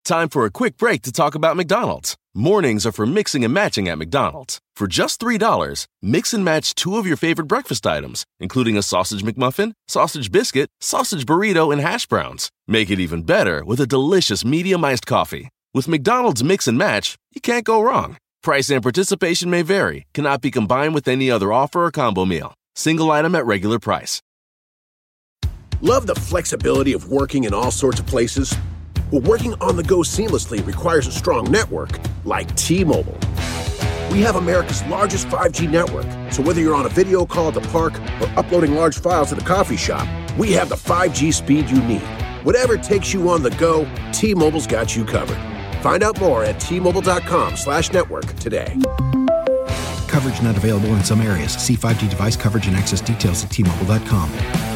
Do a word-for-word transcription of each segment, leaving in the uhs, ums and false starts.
Time for a quick break to talk about McDonald's. Mornings are for mixing and matching at McDonald's. For just three dollars, mix and match two of your favorite breakfast items, including a sausage McMuffin, sausage biscuit, sausage burrito, and hash browns. Make it even better with a delicious medium iced coffee. With McDonald's Mix and Match, you can't go wrong. Price and participation may vary, cannot be combined with any other offer or combo meal. Single item at regular price. Love the flexibility of working in all sorts of places? Well, working on the go seamlessly requires a strong network like T-Mobile. We have America's largest five G network, so whether you're on a video call at the park or uploading large files at a coffee shop, we have the five G speed you need. Whatever takes you on the go, T-Mobile's got you covered. Find out more at T-Mobile.com slash network today. Coverage not available in some areas. See five G device coverage and access details at T Mobile dot com.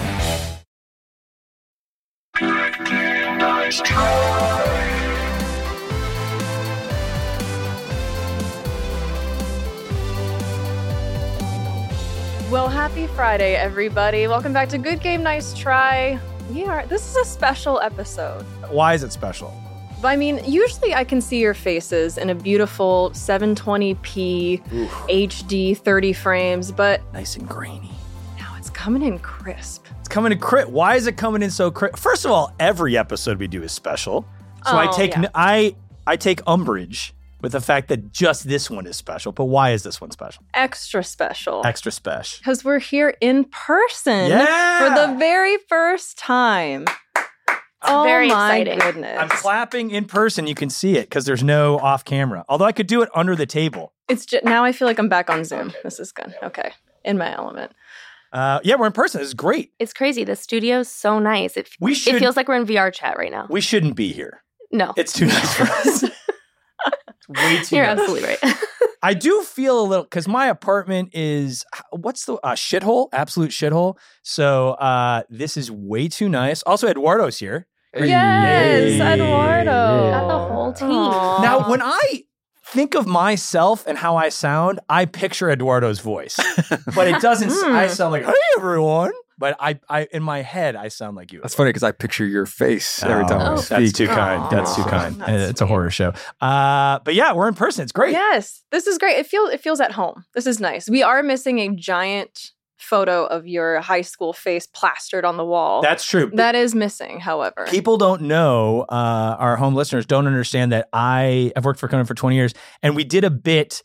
Well, happy Friday, everybody. Welcome back to Good Game, Nice Try. We are, this is a special episode. Why is it special? I mean, usually I can see your faces in a beautiful seven twenty p Oof. H D thirty frames, but nice and grainy. Now it's coming in crisp. It's coming in crisp. Why is it coming in so crisp? First of all, every episode we do is special. So oh, I take yeah. I I take umbrage with the fact that just this one is special. But why is this one special? Extra special. Extra special. Because we're here in person yeah! for the very first time. Oh, very my exciting. Goodness. I'm clapping in person. You can see it because there's no off camera. Although I could do it under the table. It's just, now I feel like I'm back on Zoom. This is good. Okay. In my element. Uh, yeah, we're in person. This is great. It's crazy. The studio's so nice. It, we should, it feels like we're in V R chat right now. We shouldn't be here. No. It's too nice for us. It's way too You're nice. absolutely right. I do feel a little, because my apartment is, what's the, uh, shithole? Absolute shithole. So uh, this is way too nice. Also, Eduardo's here. Yes, Eduardo. Got the whole team. Aww. Now, when I think of myself and how I sound, I picture Eduardo's voice. But it doesn't, I sound like, hey, everyone. But I, I, in my head, I sound like you. That's funny because I picture your face every Oh, time I oh, speak. That's too kind. Aww. That's too kind. That's it's a horror show. Uh, but yeah, we're in person. It's great. Yes, this is great. It feels it feels at home. This is nice. We are missing a giant photo of your high school face plastered on the wall. That's true. That is missing, however. People don't know, uh, our home listeners don't understand that I have worked for Conan for twenty years, and we did a bit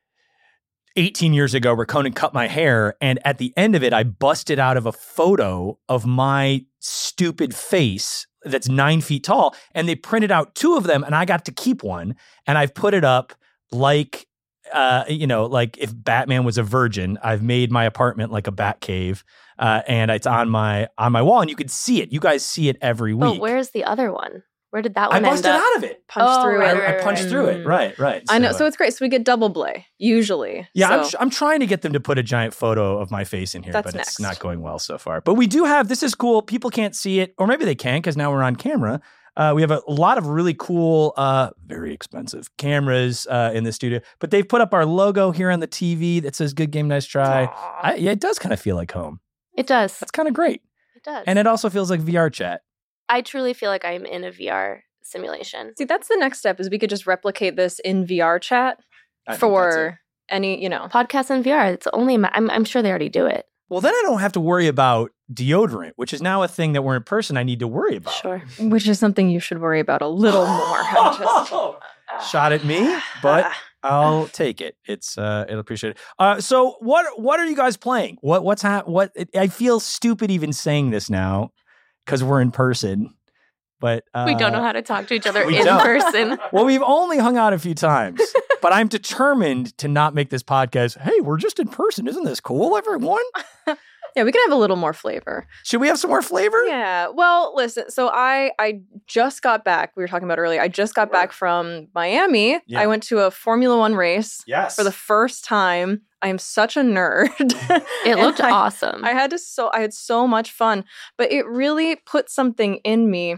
eighteen years ago where Conan cut my hair, and at the end of it, I busted out of a photo of my stupid face that's nine feet tall, and they printed out two of them, and I got to keep one, and I've put it up like, uh, you know, like if Batman was a virgin. I've made my apartment like a bat cave, uh, and it's on my on my wall, and you could see it. You guys see it every week. But where's the other one? Where did that I one end busted up? out of it. Punch Oh, through right, it. I, I punched through it. Right, right. I know. So, So it's great. So we get double play, usually. yeah, So I'm, tr- I'm trying to get them to put a giant photo of my face in here, That's but next. it's not going well so far. But we do have, this is cool. People can't see it, or maybe they can because now we're on camera. Uh, we have a, a lot of really cool, uh, very expensive cameras uh, in the studio, but they've put up our logo here on the T V that says Good Game, Nice Try. I, yeah, it does kind of feel like home. It does. That's kind of great. It does. And it also feels like V R chat. I truly feel like I'm in a V R simulation. see, that's the next step is we could just replicate this in V R chat I think that's it. for any, you know. Podcast and V R. It's only. Ma- I'm. I'm sure they already do it. Well, then I don't have to worry about deodorant, which is now a thing that we're in person I need to worry about. Sure. Which is something you should worry about a little more. I'm just, Shot at me, but I'll take it. It's uh, it'll appreciate it. Uh, so what what are you guys playing? What what's hap- What it, I feel stupid even saying this now because we're in person, but uh, We don't know how to talk to each other we in don't. person. Well, we've only hung out a few times, but I'm determined to not make this podcast. Hey, we're just in person. Isn't this cool, everyone? yeah, we can have a little more flavor. Should we have some more flavor? Yeah. Well, listen. So I I just got back. We were talking about earlier. I just got back from Miami. Yeah. I went to a Formula One race Yes. for the first time. I am such a nerd. It looked And I- awesome. I had to so I had so much fun, but it really put something in me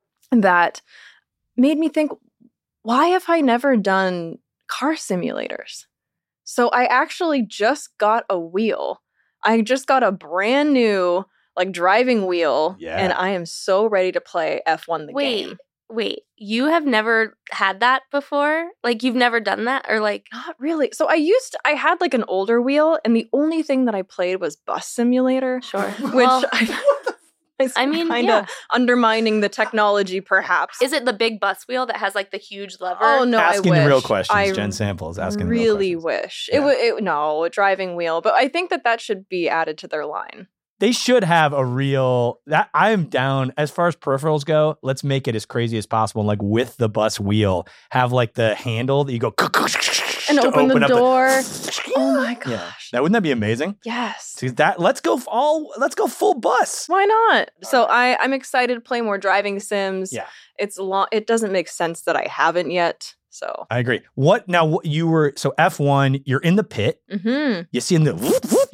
that made me think, why have I never done car simulators? So I actually just got a wheel. I just got a brand new like driving wheel, Yeah. and I am so ready to play F one the Wait, game. Wait, you have never had that before? Like, you've never done that? Or like... Not really. So I used, to, I had like an older wheel, and the only thing that I played was Bus Simulator. Sure. Which Well, I, I mean, kind of yeah. undermining the technology, perhaps. Is it the big bus wheel that has like the huge lever? Oh, no, asking I wish. the real questions. I Jen Samples asking really the real questions. wish. Yeah. It would, it, no, a driving wheel. But I think that that should be added to their line. They should have a real that I am down as far as peripherals go. Let's make it as crazy as possible. And like with the bus wheel, have like the handle that you go And to open, the up door. Oh my gosh. Yeah. Now, wouldn't that be amazing? Yes. See, that let's go f- all let's go full bus. Why not? So I, I'm excited to play more driving sims. Yeah. It's long. It doesn't make sense that I haven't yet. So I agree. What now? What you were so F one. You're in the pit. mhm. You see in the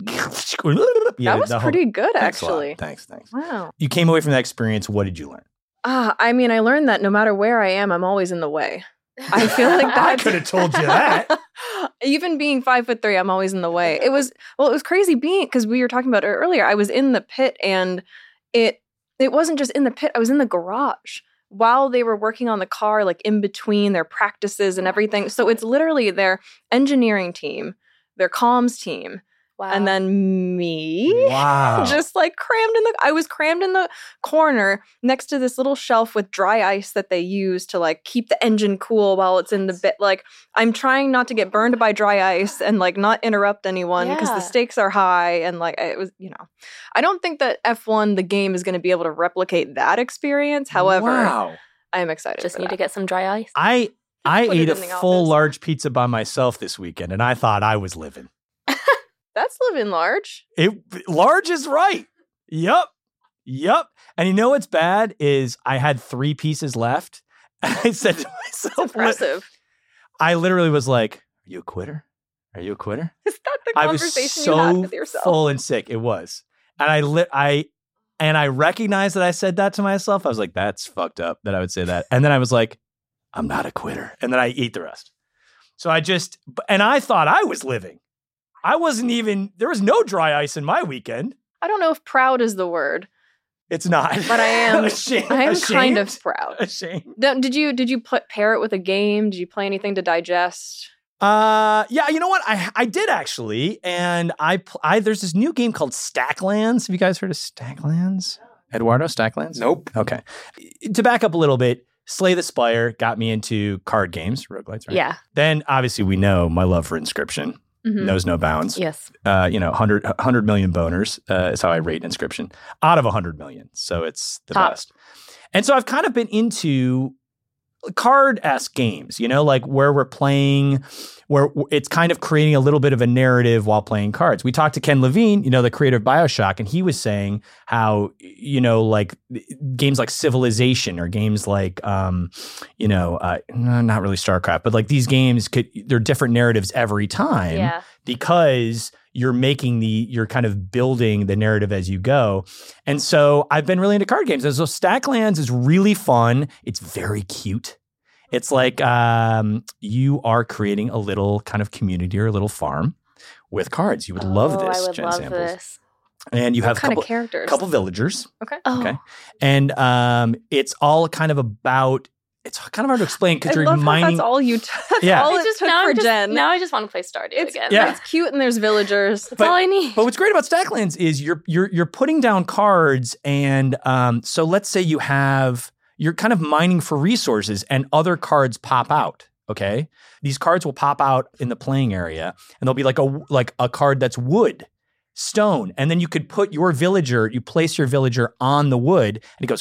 yeah, that was the whole- pretty good, Thanks a lot. actually. Thanks, thanks. Wow. You came away from that experience. What did you learn? Ah, I mean, I learned that no matter where I am, I'm always in the way. I feel like that. I could have told you that. Even being five foot three, I'm always in the way. It was well, it was crazy being because we were talking about it earlier. I was in the pit, and it it wasn't just in the pit. I was in the garage while they were working on the car, like in between their practices and everything. So it's literally their engineering team, their comms team, Wow. and then me. Wow. Just like crammed in the I was crammed in the corner next to this little shelf with dry ice that they use to like keep the engine cool while it's in the bit. Like I'm trying not to get burned by dry ice and like not interrupt anyone because Yeah. the stakes are high, and like it was, you know. I don't think that F one the game is going to be able to replicate that experience. However, wow. I am excited. Just for need that. to get some dry ice. I I Put it ate a in the full office. large pizza by myself this weekend, and I thought I was living. That's living large. It large is right. Yup. Yup. And you know what's bad is I had three pieces left. And I said to myself, Impressive. I literally was like, "Are you a quitter? Are you a quitter?" Is that the I was conversation so you had with yourself? full and sick. It was, and I lit. I and I recognized that I said that to myself. I was like, "That's fucked up." That I would say that, and then I was like, "I'm not a quitter," and then I ate the rest. So I just, and I thought I was living. I wasn't even. There was no dry ice in my weekend. I don't know if proud is the word, It's not. but I am. ashamed. I am ashamed? kind of proud. ashamed. Don't- Did you did you put, pair it with a game? Did you play anything to digest? Uh, yeah, you know what? I I did actually, and I pl- I there's this new game called Stacklands. Have you guys heard of Stacklands? Eduardo, Stacklands? Nope. Okay. To back up a little bit, Slay the Spire got me into card games, roguelites, right? Yeah. Then obviously we know my love for Inscription Mhm. knows no bounds. Yes. Uh, you know, one hundred, one hundred million boners uh, is how I rate Inscription out of one hundred million. So it's the Top. best. And so I've kind of been into card-esque games, you know, like where we're playing, where it's kind of creating a little bit of a narrative while playing cards. We talked to Ken Levine, you know, the creator of BioShock, and he was saying how, you know, like games like Civilization or games like, um, you know, uh, no, not really StarCraft, but like these games could, they're different narratives every time Yeah. because you're making the, you're kind of building the narrative as you go. And so I've been really into card games. And so Stacklands is really fun. It's very cute. It's like um, you are creating a little kind of community or a little farm with cards. You would love Oh, this, I would Jen love Samples. this. And you What have a kind couple, of characters? couple villagers. Okay. Oh. Okay. And um, it's all kind of about, it's kind of hard to explain because I you're love how mining. that's all you. T- that's Yeah. all It's it just took now, for I'm just, Jen. now I just want to play Stardew it's again. Yeah. it's cute and there's villagers. That's all I need. But what's great about Stacklands is you're you're you're putting down cards, and um, so let's say you have you're kind of mining for resources, and other cards pop out. Okay, these cards will pop out in the playing area, and there'll be like a like a card that's wood, stone, and then you could put your villager. You place your villager on the wood, and it goes,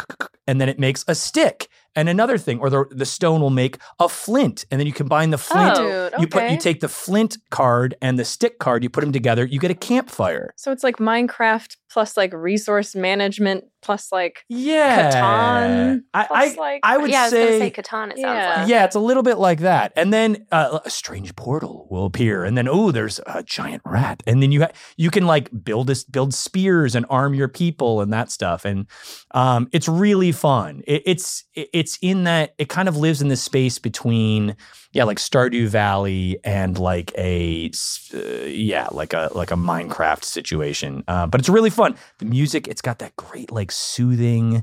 and then it makes a stick. And another thing, or the the stone will make a flint, and then you combine the flint. Oh. Dude, You put okay. you take the flint card and the stick card, you put them together, you get a campfire. So it's like Minecraft plus like resource management plus like Yeah. Catan. I plus I, like I would yeah, I was say, going to say Catan, it sounds Yeah. like. yeah, it's a little bit like that. And then uh, a strange portal will appear, and then oh, there's a giant rat, and then you ha- you can like build this build spears and arm your people and that stuff, and um, it's really fun. It, it's it, it's in that it kind of lives in this space between yeah, like Stardew Valley and like a uh, yeah, like a like a Minecraft situation. Uh, but it's really fun. The music, it's got that great like soothing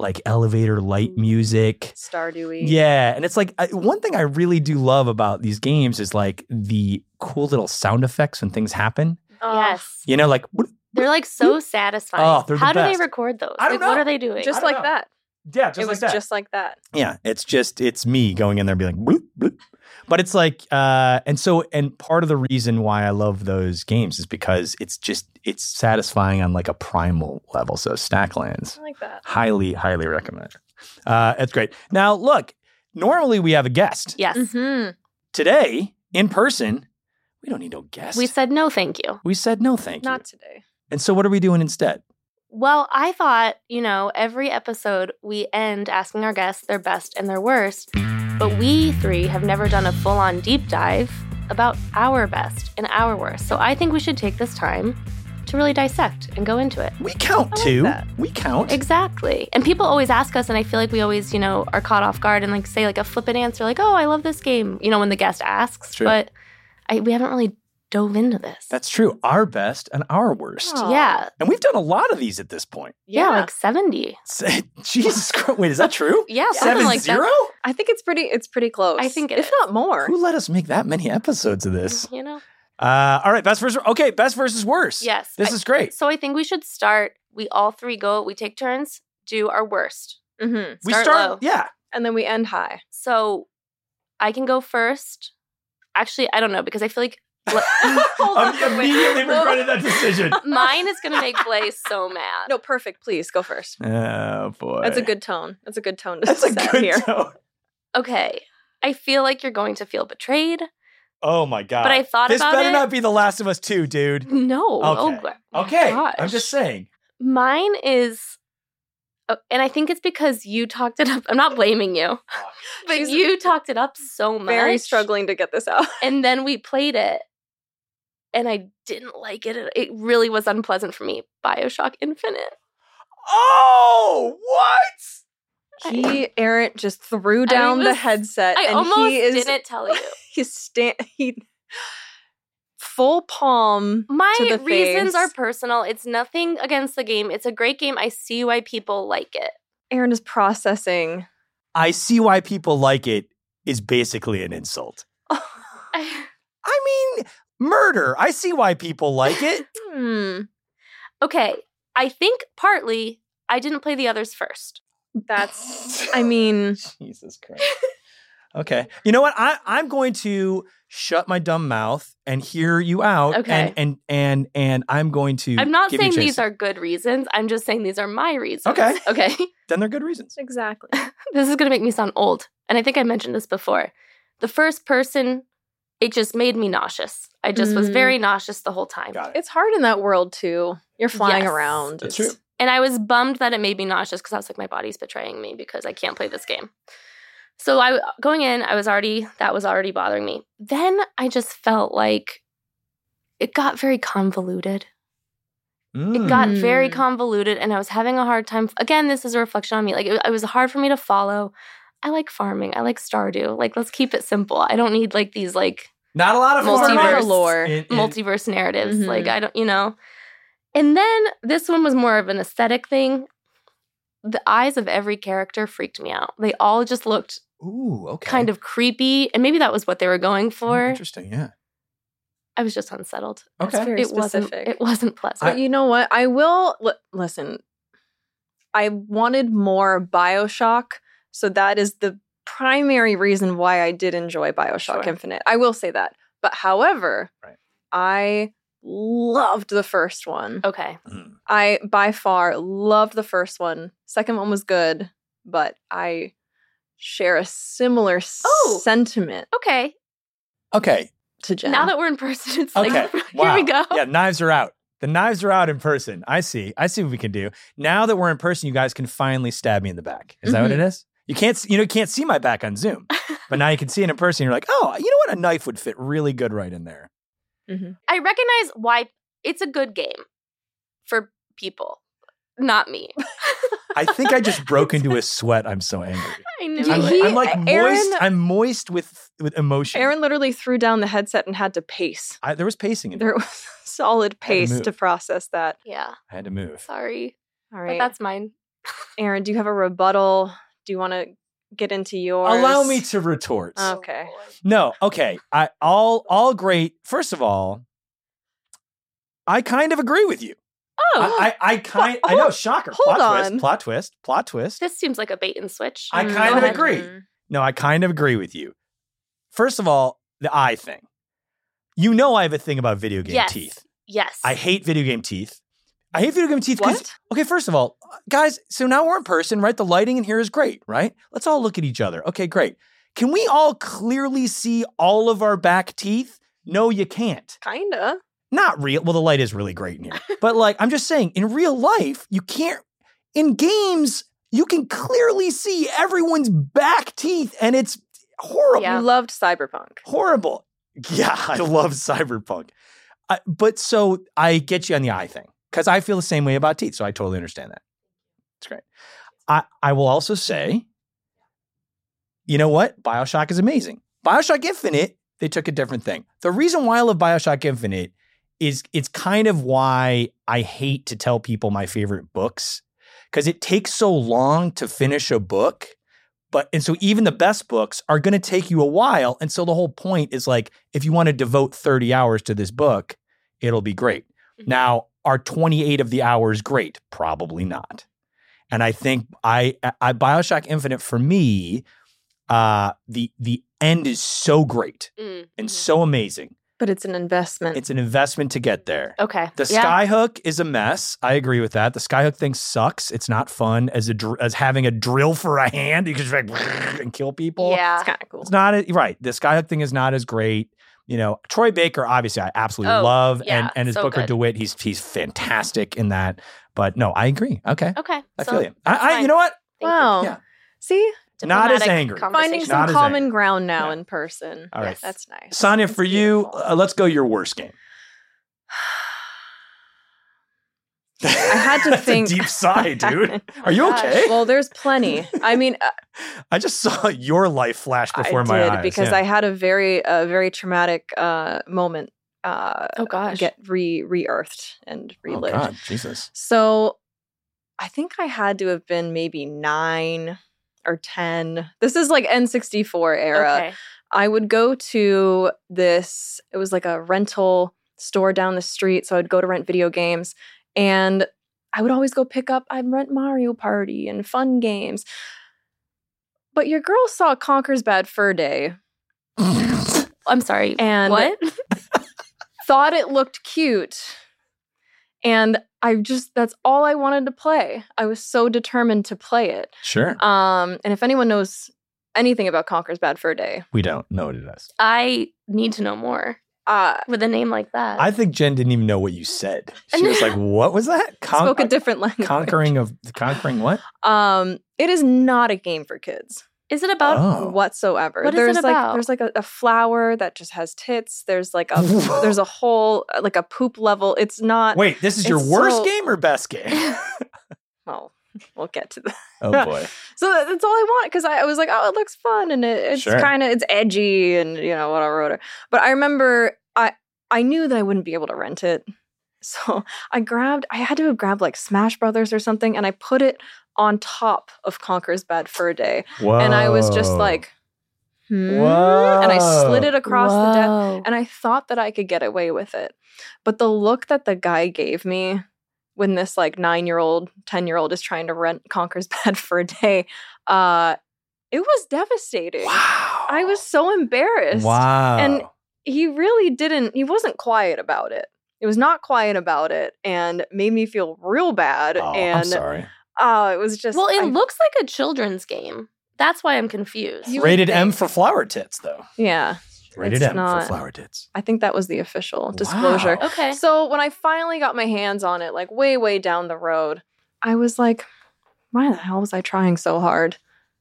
like elevator light music. Stardewy. Yeah, and it's like I, one thing I really do love about these games is like the cool little sound effects when things happen. Oh, Yes. You know, like They're like so satisfying. Oh, they're the How do best. they record those? I don't like, what know. are they doing? just I don't like know. that. yeah, just it like was that. just like that. Yeah, it's just it's me going in there and being like bloop bloop. But it's like uh and so and part of the reason why I love those games is because it's just it's satisfying on like a primal level. So Stacklands. I like that. Highly, highly recommend. Uh it's great. Now look, normally we have a guest. Yes. Mm-hmm. Today, in person, we don't need no guest. We said no, thank you. we said no thank you. Not today. And so what are we doing instead? Well, I thought, you know, every episode we end asking our guests their best and their worst, but we three have never done a full-on deep dive about our best and our worst. So I think we should take this time to really dissect and go into it. We count I like too. that. We count. Exactly. And people always ask us, and I feel like we always, you know, are caught off guard and like say like a flippant answer, like, oh, I love this game, you know, when the guest asks. True. But I, we haven't really dove into this. That's true. Our best and our worst. Oh. yeah. And we've done a lot of these at this point. Yeah, like seventy. Say- Jesus Christ. Wait, is that true? Yeah, something Seven like zero? that. I think it's pretty. It's pretty close. I think it if is. not more. Who let us make that many episodes of this? You know? Uh, all right, best versus okay, best versus worst. Yes. This I- is great. So I think we should start. We all three go, we take turns, do our worst. Mm-hmm. We start start, low. yeah. And then we end high. So I can go first. Actually, I don't know because I feel like Hold on, I'm wait. immediately Well- regretted that decision. mine is going to make Blaze so mad. No, perfect. Please go first. Oh boy. That's a good tone. That's a good tone to That's a set good here. tone. Okay. I feel like you're going to feel betrayed. Oh my god. But I thought this about better it. not be The Last of Us two, dude. No. Okay. Oh, my Okay. gosh. I'm just saying. Mine is, oh, and I think it's because you talked it up. I'm not blaming you, but She's you talked it up so much. Very struggling to get this out. And then we played it, and I didn't like it. It really was unpleasant for me. BioShock Infinite. Oh, what? He, Aaron, just threw down the was- headset, I and almost he is didn't tell you. he's stand he full palm. My to the reasons face. are personal. It's nothing against the game. It's a great game. I see why people like it. Aaron is processing. I see why people like it is basically an insult. I- I mean, murder. I see why people like it. Hmm. okay, I think partly I didn't play the others first. That's. I mean, Jesus Christ. Okay. You know what? I, I'm going to shut my dumb mouth and hear you out. Okay. And and and and I'm going to. I'm not give you a saying chance. these are good reasons. I'm just saying these are my reasons. Okay. Okay. Then they're good reasons. exactly. This is going to make me sound old. And I think I mentioned this before. The first person, it just made me nauseous. I just was Mm. very nauseous the whole time. Got it. It's hard in that world too. You're flying Yes. around. That's It's- true. And I was bummed that it made me nauseous because I was like, my body's betraying me because I can't play this game. So I going in, I was already, that was already bothering me. Then I just felt like it got very convoluted. It got Mm. very convoluted and I was having a hard time. Again, this is a reflection on me. Like it, it was hard for me to follow. I like farming. I like Stardew. Like, let's keep it simple. I don't need like these like Not a lot of Multiverse farming lore. in- in- multiverse narratives. Mhm. Like I don't, you know. And then this one was more of an aesthetic thing. The eyes of every character freaked me out. They all just looked Ooh, okay. kind of creepy, and maybe that was what they were going Oh, for. interesting. Yeah. I was just unsettled. That's Okay. very It wasn't. specific. It wasn't pleasant. But you know what? I will li- listen. I wanted more BioShock, so that is the primary reason why I did enjoy BioShock Sure. Infinite. I will say that. But however, Right. I loved the first one. okay. Mm. I by far loved the first one. Second one was good, but I share a similar Oh. sentiment Okay. Okay. to Jen. Now that we're in person, it's Okay. like here Wow. we go. Yeah, knives are out. The knives are out in person. I see. I see what we can do. Now that we're in person, you guys can finally stab me in the back. Is that what it is? You can't, s- you know, you can't see my back on Zoom, but now you can see it in person. You're like, oh, you know what? A knife would fit really good right in there. Mhm. I recognize why it's a good game for people, not me. I think I just broke into a sweat. I'm so angry. I knew He- I'm, it. I'm like Aaron- moist. I'm moist with with emotion. Aaron literally threw down the headset and had to pace. I, there was pacing in There there. was solid pace move. to process that. Yeah. I had to move. Sorry. All But right. that's mine. Aaron, do you have a rebuttal? Do you want to get into yours? Allow me to retort. Okay. No, okay. I all all great. First of all, I kind of agree with you. Oh, I, I, I kind I know, shocker. hold plot on. twist, plot twist, plot twist. this seems like a bait and switch. I Mm, kind go of ahead. agree. No, I kind of agree with you. First of all, the eye thing. You know I have a thing about video game Yes. teeth. Yes. I hate video game teeth. I hate video game teeth because, What? okay, first of all, guys, so now we're in person, right? The lighting in here is great, right? Let's all look at each other. Okay, great. Can we all clearly see all of our back teeth? No, you can't. Kinda. Not real. Well, the light is really great in here. But like, I'm just saying, in real life, you can't, in games, you can clearly see everyone's back teeth and it's horrible. Yeah. You loved Cyberpunk. Horrible. Yeah, I love Cyberpunk. I, but so I get you on the eye thing because I feel the same way about teeth. So I totally understand that. It's great. I, I will also say, you know what? BioShock is amazing. BioShock Infinite, they took a different thing. The reason why I love BioShock Infinite is it's kind of why I hate to tell people my favorite books because it takes so long to finish a book. But, and so even the best books are going to take you a while. And so the whole point is like, if you want to devote thirty hours to this book, it'll be great. Mm-hmm. Now, are twenty-eight of the hours great? Probably not. And I think I, I BioShock Infinite for me, uh, the, the end is so great Mm. and so amazing. But it's an investment. It's an investment to get there. Okay. The Yeah. skyhook is a mess. I agree with that. The skyhook thing sucks. It's not fun as a dr- as having a drill for a hand. You can just like and kill people. Yeah. It's kind of cool. It's not a, right. The skyhook thing is not as great. You know, Troy Baker, obviously, I absolutely Oh, love, yeah, and and his so Booker good. DeWitt, he's he's fantastic in that. But no, I agree. Okay, Okay. I so feel you. that's I, I fine. you know what? Thank you. Wow. Yeah. See? Not as Diplomatic angry. conversation. Finding Not some as common angry. ground now Yeah. in person. All right. That's nice. Sonia, It's for you, beautiful. uh, let's go your worst game. I had to That's think- a deep sigh, dude. Are you Gosh. okay? Well, there's plenty. I mean, uh, I just saw your life flash before I my did eyes. because yeah. I had a very, uh, very traumatic uh, moment. Uh, Oh gosh. Get re re-earthed and Oh relived. God, Jesus. So, I think I had to have been maybe nine or ten. This is like N sixty-four era. Okay. I would go to this, it was like a rental store down the street. So I'd go to rent video games and I would always go pick up, I'd rent Mario Party and fun games. But your girl saw Conker's Bad Fur Day I'm sorry. and what? thought it looked cute. And I just, that's all I wanted to play. I was so determined to play it. Sure. Um, and if anyone knows anything about Conker's Bad Fur Day, We don't know what it is. I need to know more uh, with a name like that. I think Jen didn't even know what you said. She was like, "What was that? Con- spoke a different language. conquering of conquering what? Um, it is not a game for kids Is it about? Oh. whatsoever. What is there's it like about? there's like a, a flower that just has tits. There's like a there's a whole like a poop level. It's not. Wait, this is your It's worst so- game or best game? Well, we'll get to that. Oh boy. So that- that's all I want because I, I was like, oh, it looks fun and it, it's Sure. kind of it's edgy and you know whatever, whatever. But I remember I I knew that I wouldn't be able to rent it, so I grabbed I had to have grabbed like Smash Brothers or something, and I put it on top of Conker's Bad Fur Day, Whoa. and I was just like, hmm? Whoa. and I slid it across the desk, Whoa. and I thought that I could get away with it, but the look that the guy gave me when this like nine-year-old, ten-year-old is trying to rent Conker's Bad Fur Day, uh, it was devastating. Wow. I was so embarrassed. Wow. And he really didn't, he wasn't quiet about it. It was not quiet about it and made me feel real bad. oh, and I'm sorry. oh, it was just Well, it I- looks like a children's game. That's why I'm confused. You would Rated M think. for flower tits, though. yeah. Rated It's M not- for flower tits. I think that was the official disclosure. Wow. Okay. So when I finally got my hands on it, like way, way down the road, I was like, why the hell was I trying so hard?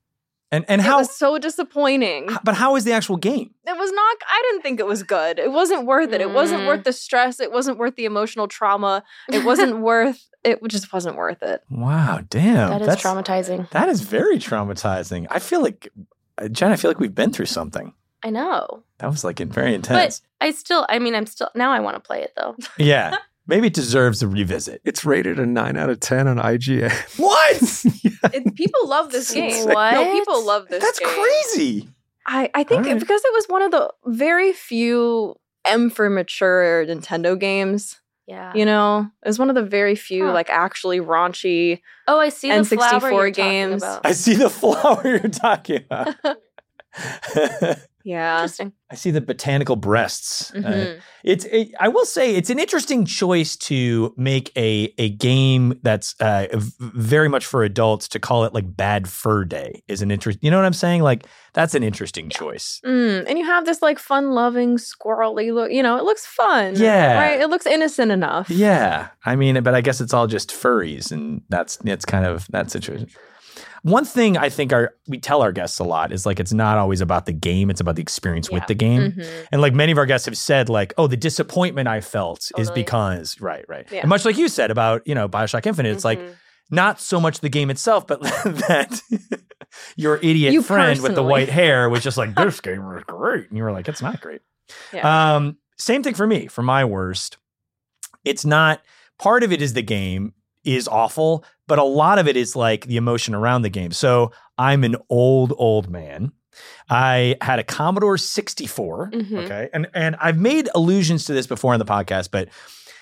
And and It how? was so disappointing. But how is the actual game? It was not, I didn't think it was good. It wasn't worth it. It wasn't Mm. worth the stress. It wasn't worth the emotional trauma. It wasn't worth, it just wasn't worth it. Wow, damn. That is That's- traumatizing. That is very traumatizing. I feel like, uh, Jen, I feel like we've been through something. I know. That was like very intense. But I still, I mean, I'm still, now I want to play it though. yeah. Maybe it deserves a revisit. It's rated a nine out of ten on I G N. What? It, people love this game. What? No, people love this That's game. crazy. I, I think All right. because it was one of the very few M for mature Nintendo games. Yeah. You know, it was one of the very few Huh. like actually raunchy. Oh, I see the N flower sixty-four you're talking games. about. I see the flower you're talking about. Yeah. Interesting. I see the botanical breasts. Uh, Mhm. it's. It, I will say it's an interesting choice to make a a game that's uh, v- very much for adults. To call it like Bad Fur Day is an interest. You know what I'm saying? Like that's an interesting choice. Mm, and you have this like fun-loving, squirrely look. You know, it looks fun. Yeah. Right? It looks innocent enough. Yeah, I mean, but I guess it's all just furries, and that's that's kind of that situation. One thing I think our we tell our guests a lot is like it's not always about the game; it's about the experience with Yeah. the game. Mhm. And like many of our guests have said, like, oh, the disappointment I felt is Totally. because right, right, Yeah. and much like you said about you know Bioshock Infinite, it's like Mhm. not so much the game itself, but that your idiot You friend with the personally. white hair was just like, this game was great, and you were like, it's not great. Yeah. Um, same thing for me. For my worst, it's not. Part of it is the game is awful, but a lot of it is like the emotion around the game. So I'm an old, old man. I had a Commodore sixty-four. Mhm. Okay. And and I've made allusions to this before on the podcast, but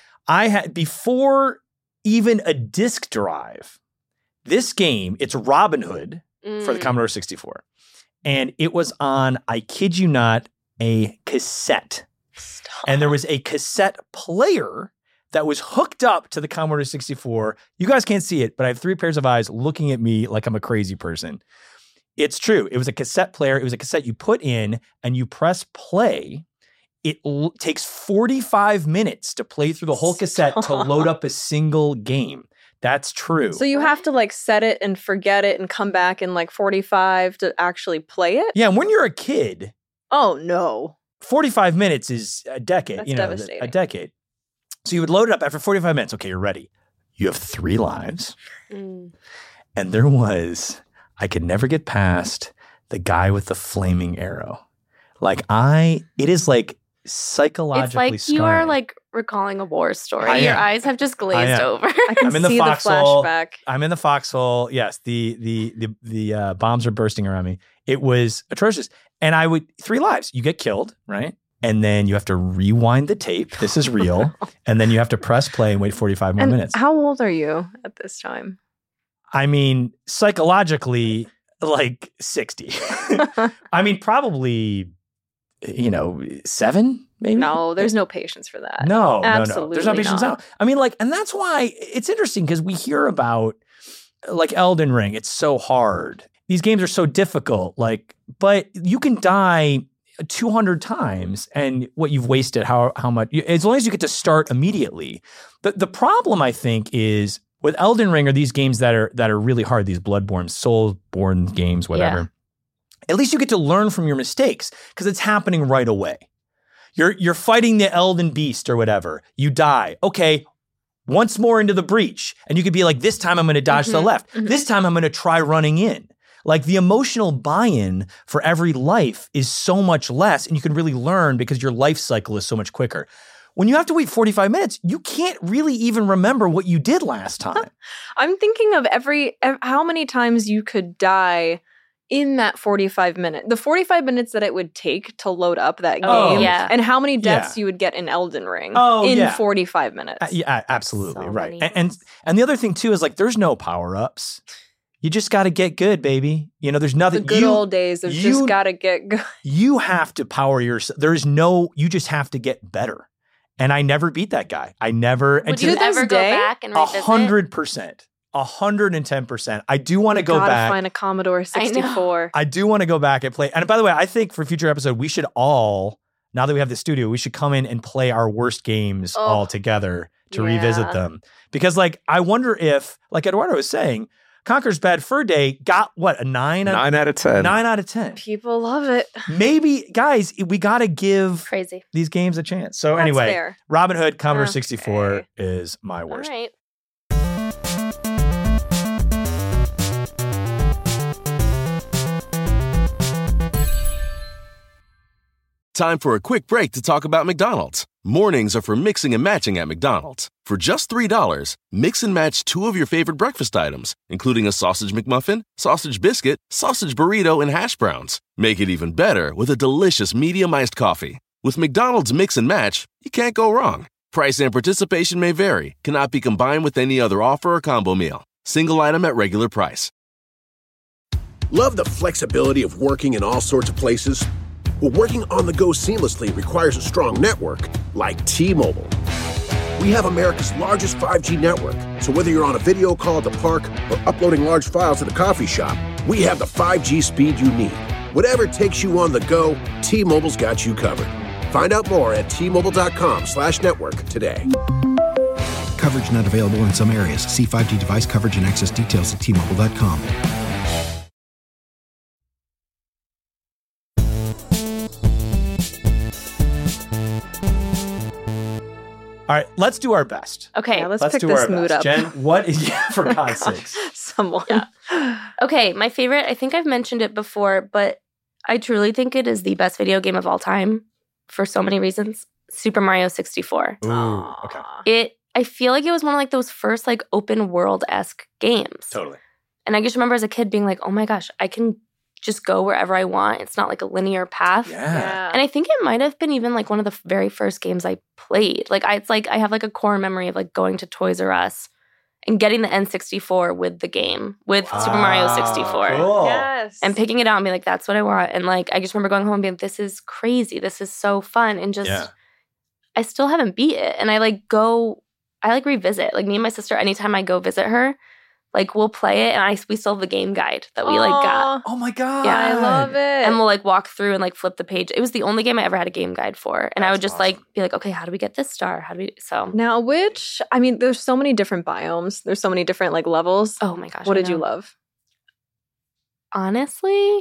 I had before even a disk drive, this game, it's Robin Hood for the Mm. Commodore sixty-four. And it was on, I kid you not, a cassette. Stop. And there was a cassette player that was hooked up to the Commodore sixty-four. You guys can't see it, but I have three pairs of eyes looking at me like I'm a crazy person. It's true. It was a cassette player. It was a cassette you put in and you press play. It l- takes forty-five minutes to play through the whole cassette to load up a single game. That's true. So you have to like set it and forget it and come back in like forty-five to actually play it? yeah, and when you're a kid, Oh, no. forty-five minutes is a decade. That's you know, the- devastating. a decade. So you would load it up after forty-five minutes. Okay, you're ready. You have three lives. Mm. And there was, I could never get past the guy with the flaming arrow. Like I, it is like psychologically It's like you are scarring. like recalling a war story. I Your am. eyes have just glazed am. over. I can I'm in the see the, foxhole. flashback. I'm in the foxhole. Yes, the the the the uh, bombs are bursting around me. It was atrocious. And I would three lives. You get killed, right? And then you have to rewind the tape. This is real. And then you have to press play and wait forty-five more And minutes. how old are you at this time? I mean, psychologically, like sixty. I mean, probably, you know, seven, maybe? No, there's no patience for that. No, no, no. Absolutely There's no patience not. now. I mean, like, and that's why it's interesting because we hear about like Elden Ring. It's so hard. These games are so difficult. Like, but you can die two hundred times and what you've wasted, how how much, as long as you get to start immediately. But the problem, I think, is with Elden Ring or these games that are that are really hard, these Bloodborne, Soulborne games, whatever. At least you get to learn from your mistakes because it's happening right away. You're you're fighting the Elden Beast or whatever. You die. Okay, once more into the breach. And you could be like, this time I'm going to dodge to the Mhm, left. mhm. This time I'm going to try running in. Like the emotional buy-in for every life is so much less and you can really learn because your life cycle is so much quicker. When you have to wait forty-five minutes, you can't really even remember what you did last time. I'm thinking of every ev- how many times you could die in that forty-five minute. The forty-five minutes that it would take to load up that game. Oh, yeah. And how many deaths Yeah. you would get in Elden Ring Oh, in yeah. forty-five minutes. Uh, yeah, absolutely. So right. many And, and deaths. and the other thing too is like there's no power-ups. You just got to get good, baby. You know, there's nothing The good you, old days of you- just gotta get good. you have to power yourself. There is no, you just have to get better. And I never beat that guy. I never, and Would to you to this ever go day, back and a revisit? hundred percent, a hundred and ten percent. I do want to go gotta back. find a Commodore sixty-four. I do want to go back and play. And by the way, I think for future episode, we should all, now that we have the studio, we should come in and play our worst games Oh, all together to revisit yeah. them. Because like, I wonder if, like Eduardo was saying, Conker's Bad Fur Day got what, a nine? Nine out of ten. Nine out of ten. People love it. Maybe, guys, we got to give Crazy. these games a chance. So That's anyway, fair. Robin Hood, Commodore Okay. sixty-four is my All worst. right. Time for a quick break to talk about McDonald's. Mornings are for mixing and matching at McDonald's. For just three dollars, mix and match two of your favorite breakfast items, including a sausage McMuffin, sausage biscuit, sausage burrito, and hash browns. Make it even better with a delicious medium iced coffee. With McDonald's Mix and Match, you can't go wrong. Price and participation may vary, cannot be combined with any other offer or combo meal. Single item at regular price. Love the flexibility of working in all sorts of places? Well, working on the go seamlessly requires a strong network like T-Mobile. We have America's largest five G network, so whether you're on a video call at the park or uploading large files at a coffee shop, we have the five G speed you need. Whatever takes you on the go, T-Mobile's got you covered. Find out more at T-Mobile.com slash network today. Coverage not available in some areas. See five G device coverage and access details at T Mobile dot com. All right, let's do our best. Okay. Yeah, let's, Let's pick do this our mood best. up. Jen, what is, yeah, for God's sakes. Someone. Yeah. Okay, my favorite, I think I've mentioned it before, but I truly think it is the best video game of all time for so many reasons. Super Mario sixty-four. Ooh, okay. It, I feel like it was one of like those first like open world-esque games. Totally. And I just remember as a kid being like, oh my gosh, I can just go wherever I want. It's not like a linear path. Yeah. And I think it might have been even like one of the very first games I played. Like I, it's like I have like a core memory of like going to Toys R Us and getting the N sixty-four with the game, with Wow. Super Mario sixty-four. Cool. Yes. And picking it out and being like, that's what I want. And like, I just remember going home and being like, this is crazy. This is so fun. And just, Yeah. I still haven't beat it. And I like go, I like revisit. Like me and my sister, anytime I go visit her, like we'll play it and I we still have the game guide that we like got. Oh my God. Yeah, I love it. And we'll like walk through and like flip the page. It was the only game I ever had a game guide for. And I That's would just awesome. like be like, okay, how do we get this star? How do we so Now, which, I mean, there's so many different biomes. There's so many different like levels. oh my gosh. what I did you know. love? Honestly,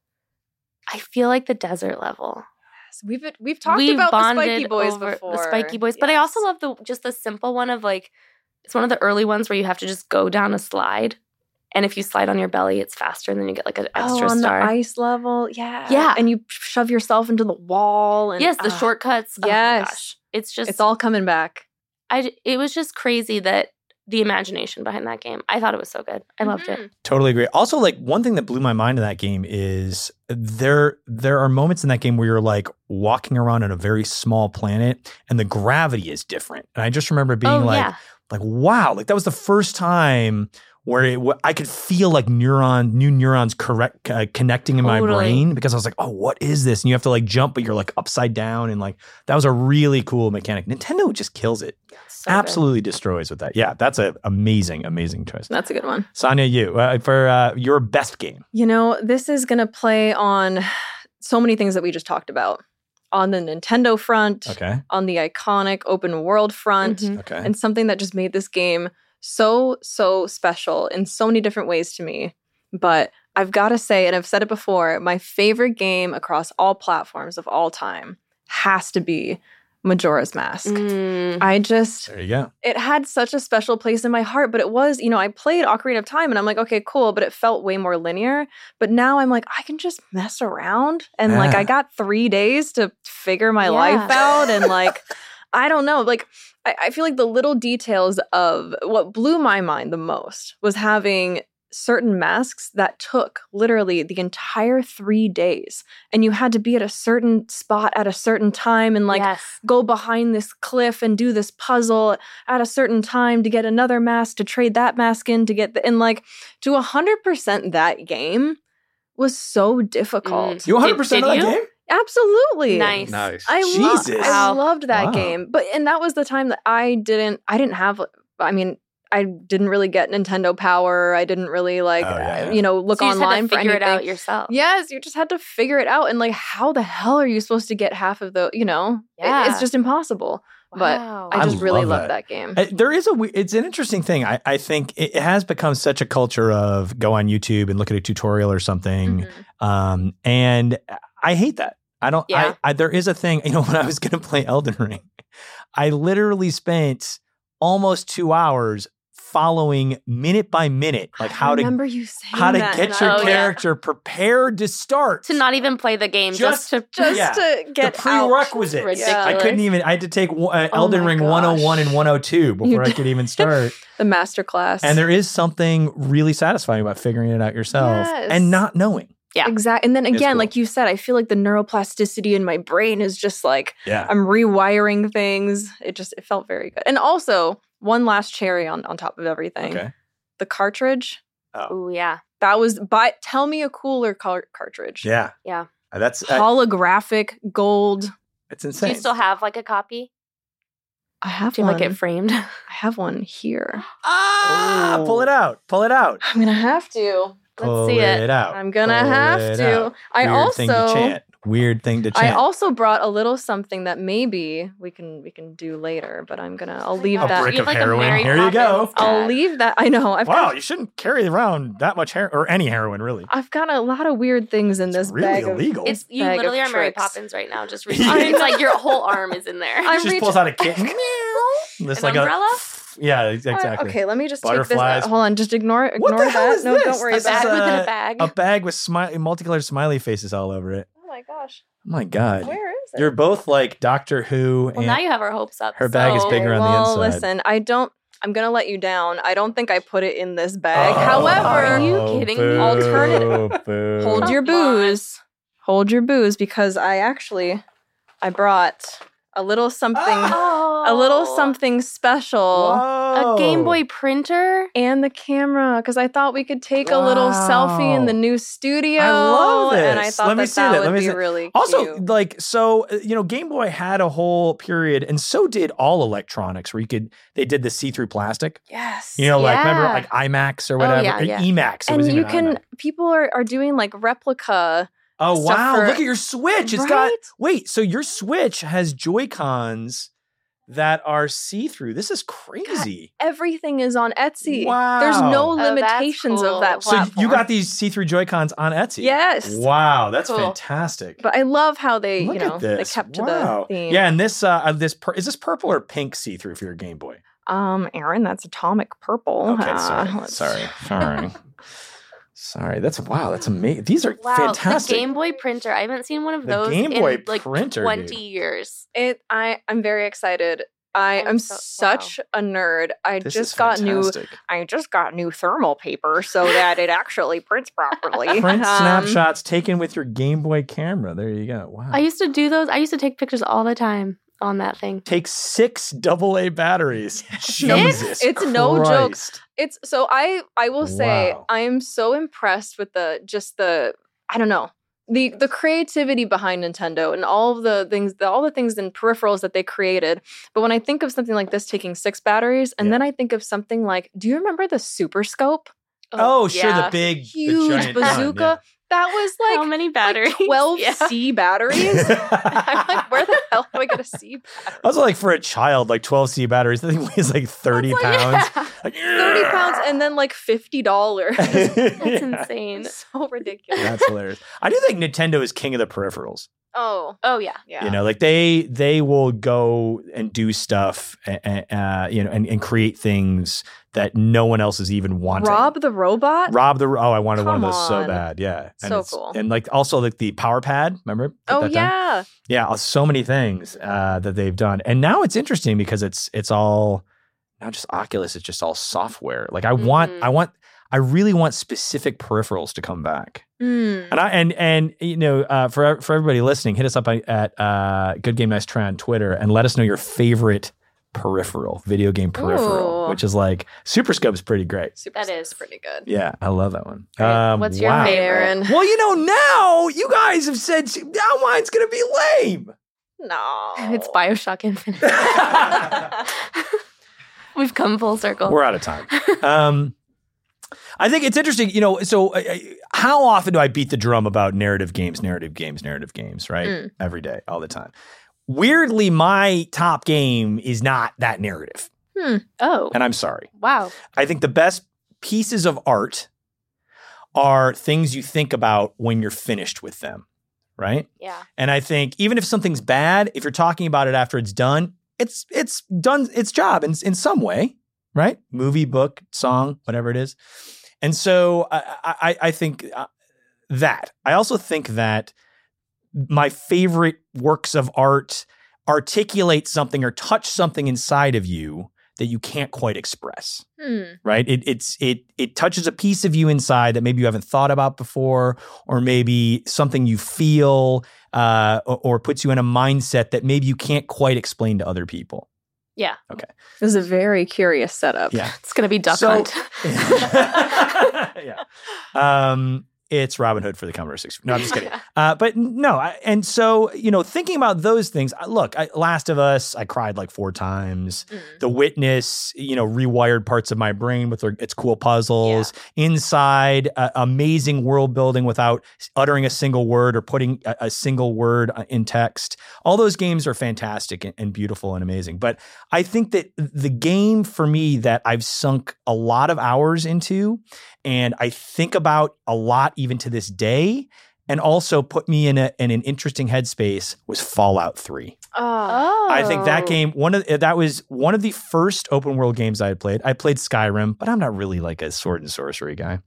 I feel like the desert level. We've we've talked We've about the bonded Spiky Boys over before. the Spiky Boys, but I also Yes. love the just the simple one of like it's one of the early ones where you have to just go down a slide, and if you slide on your belly, it's faster, and then you get like an extra oh, on star. the ice level, yeah, Yeah. and you shove yourself into the wall. And yes, the ah, shortcuts. Oh my yes. gosh. It's just It's all coming back. I it was just crazy that the imagination behind that game. I thought it was so good. I loved it. Totally agree. Also, like one thing that blew my mind in that game is there there are moments in that game where you're like walking around on a very small planet and the gravity is different. And I just remember being Oh, like, yeah. like wow, like that was the first time where it, wh- I could feel like neuron new neurons correct uh, connecting in my Totally. brain because I was like, oh, what is this? And you have to like jump, but you're like upside down, and like that was a really cool mechanic. Nintendo just kills it. So good. Absolutely destroys with that. Yeah, that's an amazing, amazing choice. That's a good one. Sonia, you uh, for uh, your best game. You know, this is going to play on so many things that we just talked about. On the Nintendo front, Okay. on the iconic open world front, Mhm. Okay. and something that just made this game so, so special in so many different ways to me. But I've got to say, and I've said it before, my favorite game across all platforms of all time has to be Majora's Mask. Mm. I just, there you go. it had such a special place in my heart, but it was, you know, I played Ocarina of Time and I'm like, okay, cool, but it felt way more linear. But now I'm like, I can just mess around. And like, Yeah. I got three days to figure my Yeah. life out. And like, I don't know, like, I, I feel like the little details of what blew my mind the most was having certain masks that took literally the entire three days. And you had to be at a certain spot at a certain time and like, yes. go behind this cliff and do this puzzle at a certain time to get another mask to trade that mask in to get the and like to one hundred percent that game was so difficult. Mm. You one hundred percent Did- of did that you? game? Absolutely. Nice. Nice. I, lo- Jesus. I Wow. loved that Wow. game. But and that was the time that I didn't I didn't have I mean I didn't really get Nintendo Power. I didn't really like Oh, yeah. uh, you know look So you just online had to for figure anything. it out yourself. Yes, you just had to figure it out and like how the hell are you supposed to get half of the, you know? It- Yeah. it's just impossible. But Wow. I I just really love love that. that game. Uh, There is a, we- it's an interesting thing. I, I think it has become such a culture of go on YouTube and look at a tutorial or something. Mhm. Um, and I hate that. I don't, Yeah. I, I, there is a thing, you know, when I was going to play Elden Ring, I literally spent almost two hours following minute by minute, like how I to remember you saying how to that, get and your I- Oh, yeah. character prepared to start. To not even play the game, just, Just- to just Yeah. to get the prerequisite. out. Yeah. I couldn't even. I had to take uh, Oh Elden my Ring one oh one gosh. and one oh two before You I did. could even start. the masterclass. And there is something really satisfying about figuring it out yourself Yes. and not knowing. Yeah. Exactly. And then It's again, cool. like you said, I feel like the neuroplasticity in my brain is just like Yeah. I'm rewiring things. It just it felt very good. And also, one last cherry on, on top of everything. Okay. The cartridge. Ooh, yeah. That was but tell me a cooler car- cartridge. Yeah. Yeah. Uh, That's uh, Holographic gold. it's Do insane. you still have like a copy? I have Do you one. like it framed? I have one here. ah, Ooh. pull it out. Pull it out. I'm gonna have to. Let's Pull see it. it out. I'm gonna Pull have it to. out. I Weird thing to also chant. Weird thing to I chant. also brought a little something that maybe we can we can do later, but I'm gonna I'll leave A that. brick You have, of like, a heroin. Mary Here you go. Poppins I'll bag. leave that. I know. I've Wow, got you shouldn't carry around that much hair or any heroin, really. I've got a lot of weird things in It's this really bag. of- illegal. It's you bag literally of are Mary tricks. Poppins right now. Just reaching. It's like your whole arm is in there. I'm She just reaching- pulls out a kitten. This An like umbrella? a yeah, ex- Uh, exactly. okay, let me just Butterflies. take this. Hold on, just ignore ignore What the hell that. is no, this? don't worry This a about bag is it. within a- a bag. A bag with smiley, multicolored smiley faces all over it. Oh my gosh, Oh my god. where is it? You're both like Doctor Who well, and now you have our hopes up. her bag is so- bigger on the well, inside. listen, I don't. I'm gonna let you down. I don't think I put it in this bag. Oh, However, Are you kidding me? boo, Alternative. boo. hold your Come on. booze. Hold your booze because I actually I brought a little something Oh, a little something special A Game Whoa. Boy printer. and the camera because I thought we could take a little selfie in the Wow. new studio. I love And I this. thought Let me that see that that. would Let me be see- really Also, cute. like, so, uh, you know, Game Boy had a whole period, and so did all electronics, where you could, they did the see-through plastic. Yes. You know, like, remember, Yeah. like IMAX or Oh, whatever, yeah, or yeah. Emax. It and was you even can IMAX. people are, are doing like replica. Oh, stuff wow. for- Look at your Switch. It's got, Right? wait, so your Switch has Joy-Cons that are see-through. This is crazy. Everything is on Etsy. Wow. There's no Oh, that's limitations cool. of that So platform. you got these see-through Joy-Cons on Etsy? Yes. Wow, that's Cool. fantastic. But I love how they, Look you know, at they this. kept to Wow. the theme. Yeah, and this, uh, uh, this pur- is this purple or pink see-through for your Game Boy? Um, Aaron, that's atomic purple. Okay, Uh, sorry, let's- sorry, sorry, sorry. That's wow. That's amazing. These are Wow, fantastic. the Game Boy printer. I haven't seen one of The those Game in Boy like printer, twenty dude. years. It. I. I'm very excited. I I'm am so- such a nerd. I This just is got new. fantastic. I just got new thermal paper so that it actually prints properly. Print Um, snapshots taken with your Game Boy camera. There you go. Wow. I used to do those. I used to take pictures all the time on that thing. Take six double A batteries. Jesus, It's no joke. Christ. It's so I. I will say Wow. I am so impressed with the just the. I don't know. The, the creativity behind Nintendo and all of the things, all the things and peripherals that they created. But when I think of something like this taking six batteries, and Yeah. then I think of something like, do you remember the Super Scope? Oh, sure, the yeah. big, the Huge giant gun, bazooka. That was like How many batteries? Like twelve Yeah. C batteries. yeah. I'm like, where the hell do I get a C battery? Also, like for a child, like twelve C batteries, the thing weighs like thirty It's like, pounds. yeah, Like, thirty pounds and then like fifty dollars. That's That's insane. So ridiculous. That's hilarious. I do think Nintendo is king of the peripherals. Oh, Oh yeah. yeah. You know, like they they will go and do stuff, and, uh, you know, and, and create things that no one else is even wanting. Rob the robot? Rob the oh, I wanted one of Come those so on. bad. Yeah, and So it's- cool. And like also like the Power Pad. Remember? at Oh, that time? yeah. Yeah, uh, so many things uh, that they've done, and now it's interesting because it's it's all not just Oculus; it's just all software. Like I want, Mhm. I want, I really want specific peripherals to come back. Mm. And I and and you know, uh, for for everybody listening, hit us up at uh, Good Game Nice Try on Twitter and let us know your favorite peripheral, video game peripheral, Ooh. which is like Super Scope's pretty great. Super That Scope's is. pretty good. Yeah, I love that one. Great. Um, What's your wow. favorite? Aaron. Well, you know, now you guys have said now mine's gonna be lame. No. It's Bioshock Infinite. We've come full circle. We're out of time. Um, I think it's interesting, you know. So, uh, uh, how often do I beat the drum about narrative games, narrative games, narrative games? Right, Mm. every day, all the time. Weirdly, my top game is not that narrative, Oh, and I'm sorry. wow. I think the best pieces of art are things you think about when you're finished with them, right? Yeah. And I think even if something's bad, if you're talking about it after it's done, it's it's done its job in in some way, right? Movie, book, song, whatever it is. And so I, I, I think that. I also think that my favorite works of art articulate something or touch something inside of you that you can't quite express, Hmm. right? It it's it it touches a piece of you inside that maybe you haven't thought about before, or maybe something you feel, uh, or, or puts you in a mindset that maybe you can't quite explain to other people. Yeah. Okay. This is a very curious setup. Yeah. It's going to be Duck So- Hunt. yeah. Um, it's Robin Hood for the Commodore sixty-four. No, I'm just kidding. Uh, but no, I, and so, you know, thinking about those things, I- look, I, Last of Us, I cried like four times. Mm. The Witness, you know, rewired parts of my brain with their, its cool puzzles. Inside, uh, amazing world building without uttering a single word or putting a, a single word in text. All those games are fantastic and, and beautiful and amazing. But I think that the game for me that I've sunk a lot of hours into, and I think about a lot even to this day, and also put me in, a, in an interesting headspace, was Fallout three. Oh. Oh. I think that game, one of that was one of the first open world games I had played. I played Skyrim, but I'm not really like a sword and sorcery guy.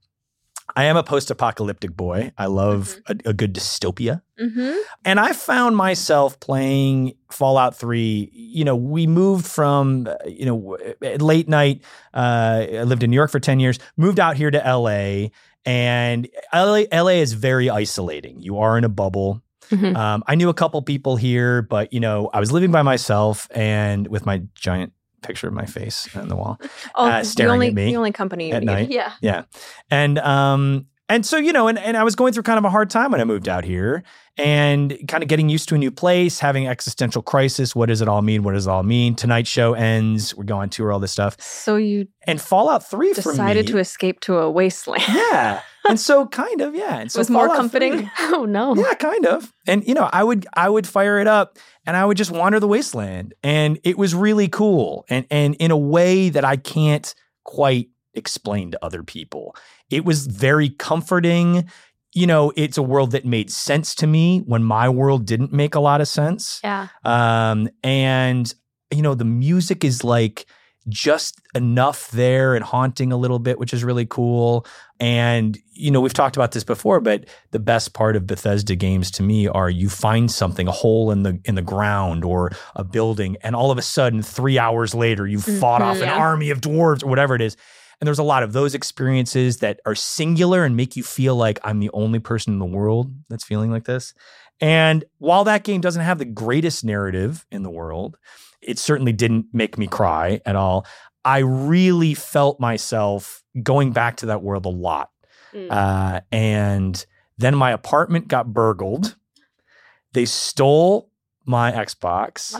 I am a post-apocalyptic boy. I love Mhm. a, a good dystopia. Mm-hmm. And I found myself playing Fallout three. You know, we moved from, uh, you know, late night. Uh, I lived in New York for ten years, moved out here to L A. And L A, L A is very isolating. You are in a bubble. Mhm. Um, I knew a couple people here, but, you know, I was living by myself and with my giant picture of my face on the wall. Oh, Uh, staring the only, at me the only company you at need. night. Yeah. Yeah. And um and so, you know, and, and I was going through kind of a hard time when I moved out here and kind of getting used to a new place, having existential crisis. What does it all mean? What does it all mean? Tonight's show ends. We're going tour, all this stuff. So you And Fallout three for me. decided to escape to a wasteland. Yeah. And so kind of, yeah. And so It was more Fallout comforting. three Oh, no. yeah, kind of. And you know, I would I would fire it up and I would just wander the wasteland. And it was really cool. And and in a way that I can't quite explain to other people. It was very comforting. You know, it's a world that made sense to me when my world didn't make a lot of sense. Yeah. Um, and you know, the music is like just enough there and haunting a little bit, which is really cool. And, you know, we've talked about this before, but the best part of Bethesda games to me are you find something, a hole in the in the ground or a building, and all of a sudden, three hours later, you've fought off an yeah. army of dwarves or whatever it is. And there's a lot of those experiences that are singular and make you feel like I'm the only person in the world that's feeling like this. And while that game doesn't have the greatest narrative in the world, it certainly didn't make me cry at all. I really felt myself going back to that world a lot. Mm. Uh, and then my apartment got burgled. They stole my Xbox,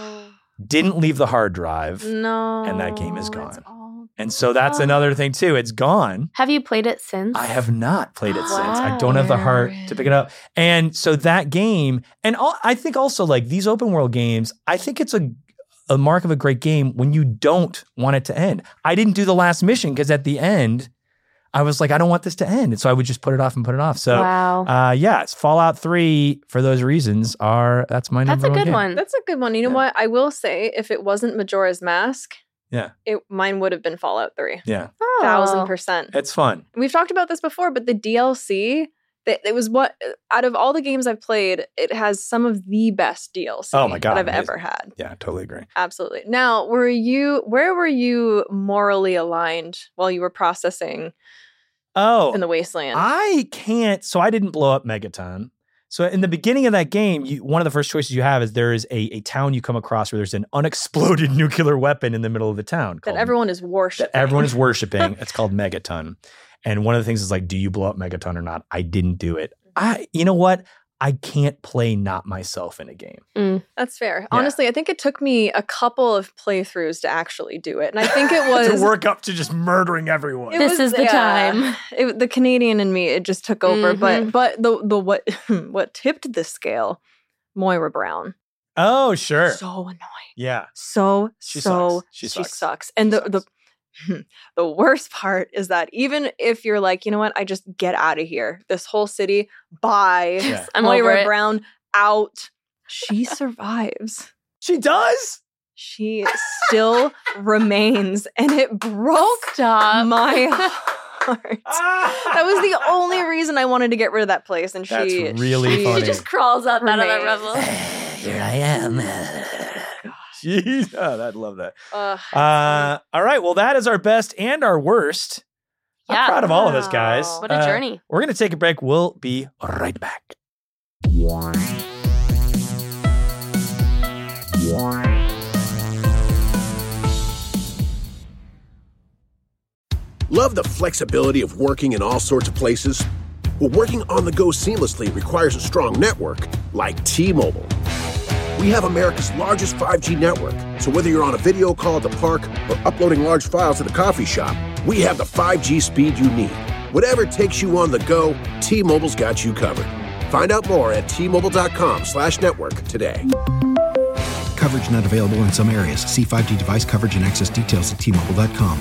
didn't leave the hard drive. No. And that game is gone. it's all- And so that's another thing too. It's gone. Have you played it since? I have not played it since. I don't have the heart to pick it up. And so that game, and all, I think also like these open world games, I think it's a a mark of a great game when you don't want it to end. I didn't do the last mission because at the end, I was like, I don't want this to end. And so I would just put it off and put it off. So Wow. uh, yeah, it's Fallout three for those reasons are, that's my That's number a one good game. one. That's a good one. You know Yeah. what? I will say, if it wasn't Majora's Mask, Yeah. it mine would have been Fallout three. Yeah. Oh. Thousand percent. It's fun. We've talked about this before, but the D L C, that it was what out of all the games I've played, it has some of the best D L C Oh my God, that I've amazing. ever had. Yeah, totally agree. Absolutely. Now, were you where were you morally aligned while you were processing Oh, in the wasteland? I can't. So I didn't blow up Megaton. So in the beginning of that game, you, one of the first choices you have is there is a, a town you come across where there's an unexploded nuclear weapon in the middle of the town. that called- everyone is worshiping. that everyone is worshiping. It's called Megaton. And one of the things is like, do you blow up Megaton or not? I didn't do it. I, you know what? I can't play not myself in a game. That's fair. Honestly, I think it took me a couple of playthroughs to actually do it. And I think it was to work up to just murdering everyone. It This was- is the yeah. time. It, the Canadian in me, it just took over. But Mhm. but the the what what tipped the scale, Moira Brown. Oh, sure. So annoying. Yeah. So She so sucks. She she sucks. sucks. And She the the sucks. the worst part is that even if you're like, you know what, I just get out of here. This whole city, bye. Yeah. I'm over Moira it. Brown out. She survives. She does? she still remains, and it broke Stop. my heart. That was the only reason I wanted to get rid of that place, and That's she really she, funny. She just crawls up out of that Remains. rubble. Here I am. Jeez, oh, I'd love that. Ugh. Uh, all right, well, that is our best and our worst. I'm Yeah. proud of all of us, guys. Wow. What a Uh, journey. We're going to take a break. We'll be right back. Love the flexibility of working in all sorts of places? Well, working on the go seamlessly requires a strong network like T-Mobile. We have America's largest five G network, so whether you're on a video call at the park or uploading large files at the coffee shop, we have the five G speed you need. Whatever takes you on the go, T-Mobile's got you covered. Find out more at T-Mobile.com slash network today. Coverage not available in some areas. See five G device coverage and access details at T Mobile dot com.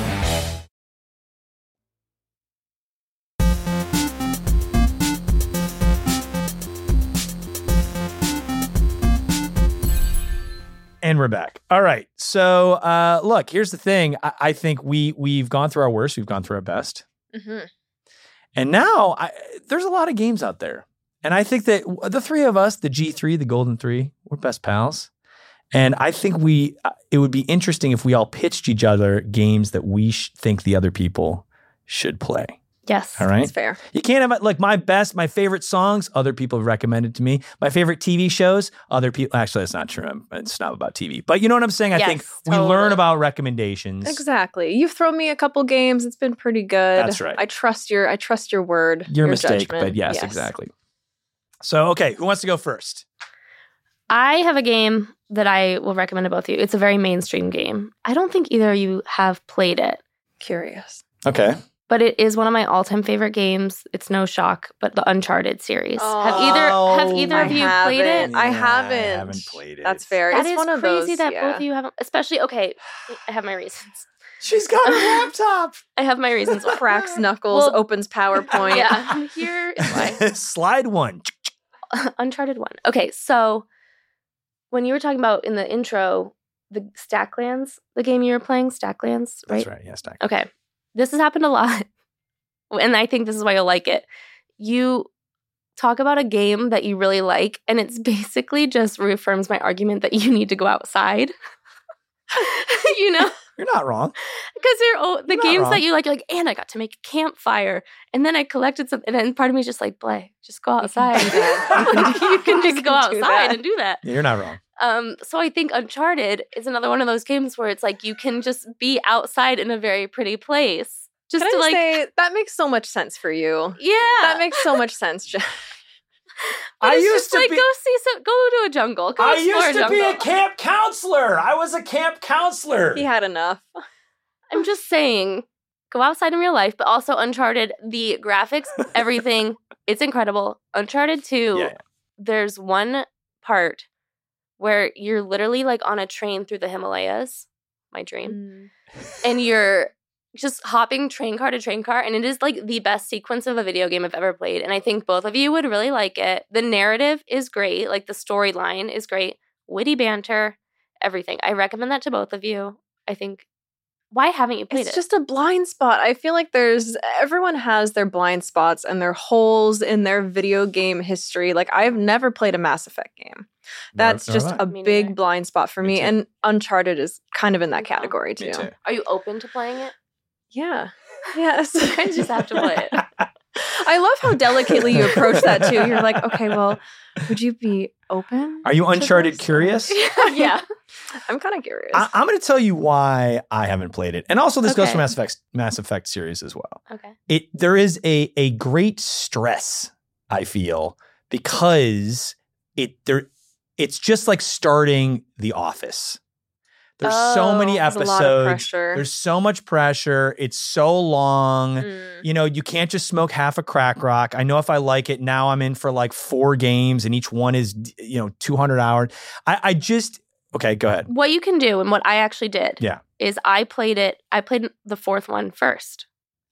And we're back. All right. So, uh, look, here's the thing. I, I think we we've gone through our worst. We've gone through our best. Mhm. And now I, there's a lot of games out there. And I think that the three of us, the G three, the Golden Three, we're best pals. And I think we it would be interesting if we all pitched each other games that we sh- think the other people should play. Yes. All right. That's fair. You can't have like my best, my favorite songs, other people have recommended to me. My favorite T V shows, other people. Actually, that's not true. I'm, it's not about T V. But you know what I'm saying? I Yes, think we totally. learn about recommendations. Exactly. You've thrown me a couple games. It's been pretty good. That's right. I trust your I trust your word. Your mistake, judgment. but yes, exactly. So, okay, who wants to go first? I have a game that I will recommend to both of you. It's a very mainstream game. I don't think either of you have played it, Curious. Okay. but it is one of my all-time favorite games. It's no shock, but the Uncharted series. have either have either of I you played it? haven't. I Yeah, haven't. I haven't played it. That's fair. That it's is one of crazy those, that yeah. both of you haven't. Especially, okay, I have my reasons. She's got a laptop. I have my reasons why. Cracks knuckles, Well, opens PowerPoint. Yeah, here is why. Slide one. Uncharted one. Okay, so when you were talking about in the intro, the Stacklands, the game you were playing, Stacklands, right? That's right. Yes, Stack. Okay, this has happened a lot, and I think this is why you'll like it. You talk about a game that you really like, and it's basically just reaffirms my argument that you need to go outside. You know? You're not wrong. Because you're oh, the You're not games wrong. that you like, you're like, and I got to make a campfire, and then I collected some, and then part of me is just like, Blay, just go outside. do that. you can just You go can do outside that. and do that. Yeah, you're not wrong. Um, so I think Uncharted is another one of those games where it's like you can just be outside in a very pretty place, just Can I to just like, say that makes so much sense for you. yeah, That makes so much sense, Jen. But I it's used just to like be- go see some, go to a jungle, go I explore used a to be jungle. a camp counselor. I was a camp counselor. He had enough. I'm just saying, go outside in real life, but also Uncharted, the graphics, everything, it's incredible. Uncharted two, Yeah, yeah. there's one part where you're literally like on a train through the Himalayas, my dream, and you're just hopping train car to train car, and it is like the best sequence of a video game I've ever played, and I think both of you would really like it. The narrative is great, like the storyline is great, witty banter, everything. I recommend that to both of you. I think, why haven't you played It's it? just a blind spot. I feel like there's everyone has their blind spots and their holes in their video game history. Like I've never played a Mass Effect game. That's Nor- nor just have I. a Me big neither. blind spot for Me me. too. And Uncharted is kind of in that Me category too. Me too. Are you open to playing it? Yeah. Yes. I just have to play it. I love how delicately you approach that too. You're like, okay, well, would you be open? Are you to Uncharted this? curious? Yeah. I'm kind of curious. I, I'm going to tell you why I haven't played it, and also this goes Okay. for Mass Effect, Mass Effect series as well. Okay. It there is a a great stress I feel because it there it's just like starting The Office. There's so many Oh, there's a episodes. lot of pressure. There's so much pressure. It's so long. Mm. You know, you can't just smoke half a crack rock. I know if I like it, now I'm in for like four games and each one is, you know, two hundred hours. I, I just, okay, go ahead. What you can do, and what I actually did, Yeah. is I played it. I played the fourth one first.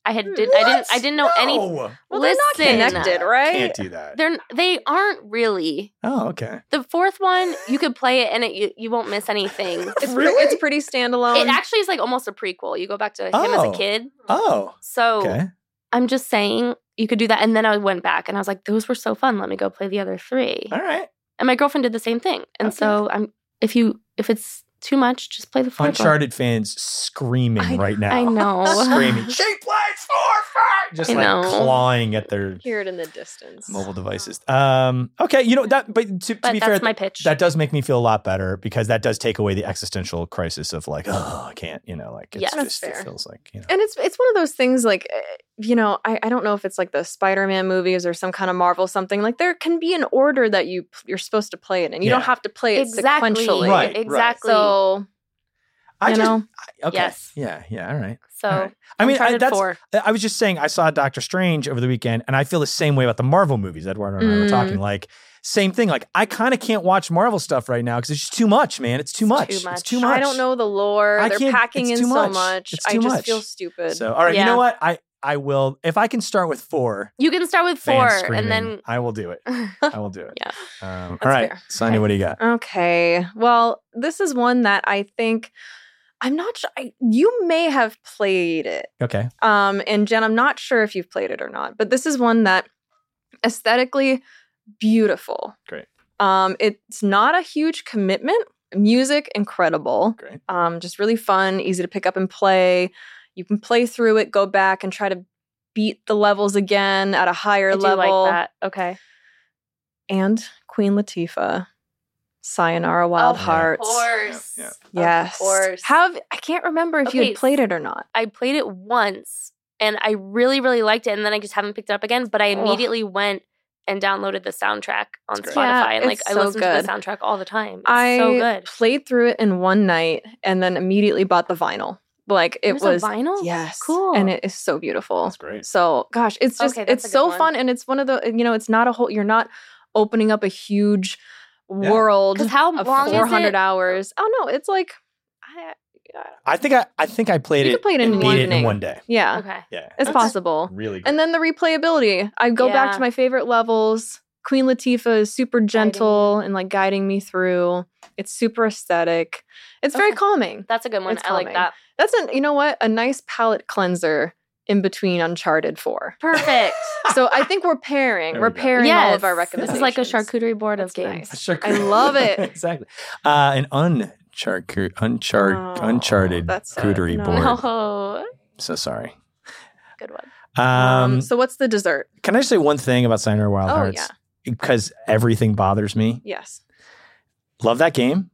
I had did I didn't I didn't know any. No. Well, Listen, they're not connected, right? Can't do that. They're they aren't really. Oh, okay. The fourth one, you could play it and it you, you won't miss anything. It's Really? pre- it's pretty standalone. It actually is like almost a prequel. You go back to him Oh. as a kid. Oh, So okay. I'm just saying you could do that. And then I went back and I was like, those were so fun. Let me go play the other three. All right. And my girlfriend did the same thing. And Okay. so I'm if you if it's too much, just play the fourth one. Uncharted fans screaming I- right now. I know. Screaming. She plays four, five. Just I like know. clawing at their Hear it in the distance. mobile devices. Um, okay, you know that, but to, to But be that's fair, my pitch. that does make me feel a lot better because that does take away the existential crisis of like, oh, I can't, you know, like it's Yes. That's just it fair. feels like, you know. And it's it's one of those things like, eh, you know, I, I don't know if it's like the Spider-Man movies or some kind of Marvel something. Like there can be an order that you you're supposed to play it in. You Yeah. don't have to play it Exactly. sequentially. Right, right. Exactly. So I you just, know? I- okay, Yes. yeah, yeah, all right. so All right. I mean, I, Uncharted that's. four. I was just saying, I saw Doctor Strange over the weekend, and I feel the same way about the Marvel movies. Eduardo and I were Mm. talking, like, same thing. Like, I kind of can't watch Marvel stuff right now because it's just too much, man. It's too It's much. too It's much. too much. I don't know the lore. I They're can't- packing it's in too so much. much. It's I too just much. feel stupid. So, all right, you Yeah. know what? I I will if I can start with four. You can start with Fans four screaming, and then I will do it. I will do it. Yeah. Um, That's all right, fair. Sonia, what do you got? Okay. Well, this is one that I think I'm not sure. I, you may have played it. Okay. Um, and Jen, I'm not sure if you've played it or not, but this is one that aesthetically beautiful. Great. Um, it's not a huge commitment. Music, incredible. Great. Um, just really fun, easy to pick up and play. You can play through it, go back and try to beat the levels again at a higher I do level. like that. Okay. And Queen Latifah, Sayonara Wild Of Hearts. course. Yeah, Yes. Of course. Have I can't remember if you Okay, had played it or not. I played it once and I really, really liked it. And then I just haven't picked it up again. But I Ugh. immediately went and downloaded the soundtrack on That's great. Spotify. Yeah, and like it's I so listen good. to the soundtrack all the time. It's I so good. played through it in one night and then immediately bought the vinyl. Like it There's was a vinyl? Yes. Cool. And it is so beautiful. That's great. So gosh, it's just Okay, that's it's a good so one. fun and it's one of the you know, it's not a whole you're not opening up a huge world Because how of long four is hundred it? hours. Oh no, it's like I, I think I I think I played You it. could play it in and one beat it in evening. one day. yeah. Okay. Yeah, It's that's possible. Really good. And then the replayability. I go back Yeah. to my favorite levels. Queen Latifah is super gentle and like guiding me through. It's super aesthetic. It's very Okay. calming. That's a good one. It's I like calming. that. That's a you know what? A nice palate cleanser in between Uncharted four. Perfect. So I think we're pairing. There we're we go. pairing yes. all of our This recommendations. is like a charcuterie board of That's games. nice. Sure. I love it. exactly. Uh, an uncharted, unchart, Oh, uncharted that's sad. charcuterie No. board. No. So sorry. Good one. Um, Um, so what's the dessert? can I say one thing about Sayonara Wild Oh, Hearts? yeah. Because everything bothers me. Yes. Love that game.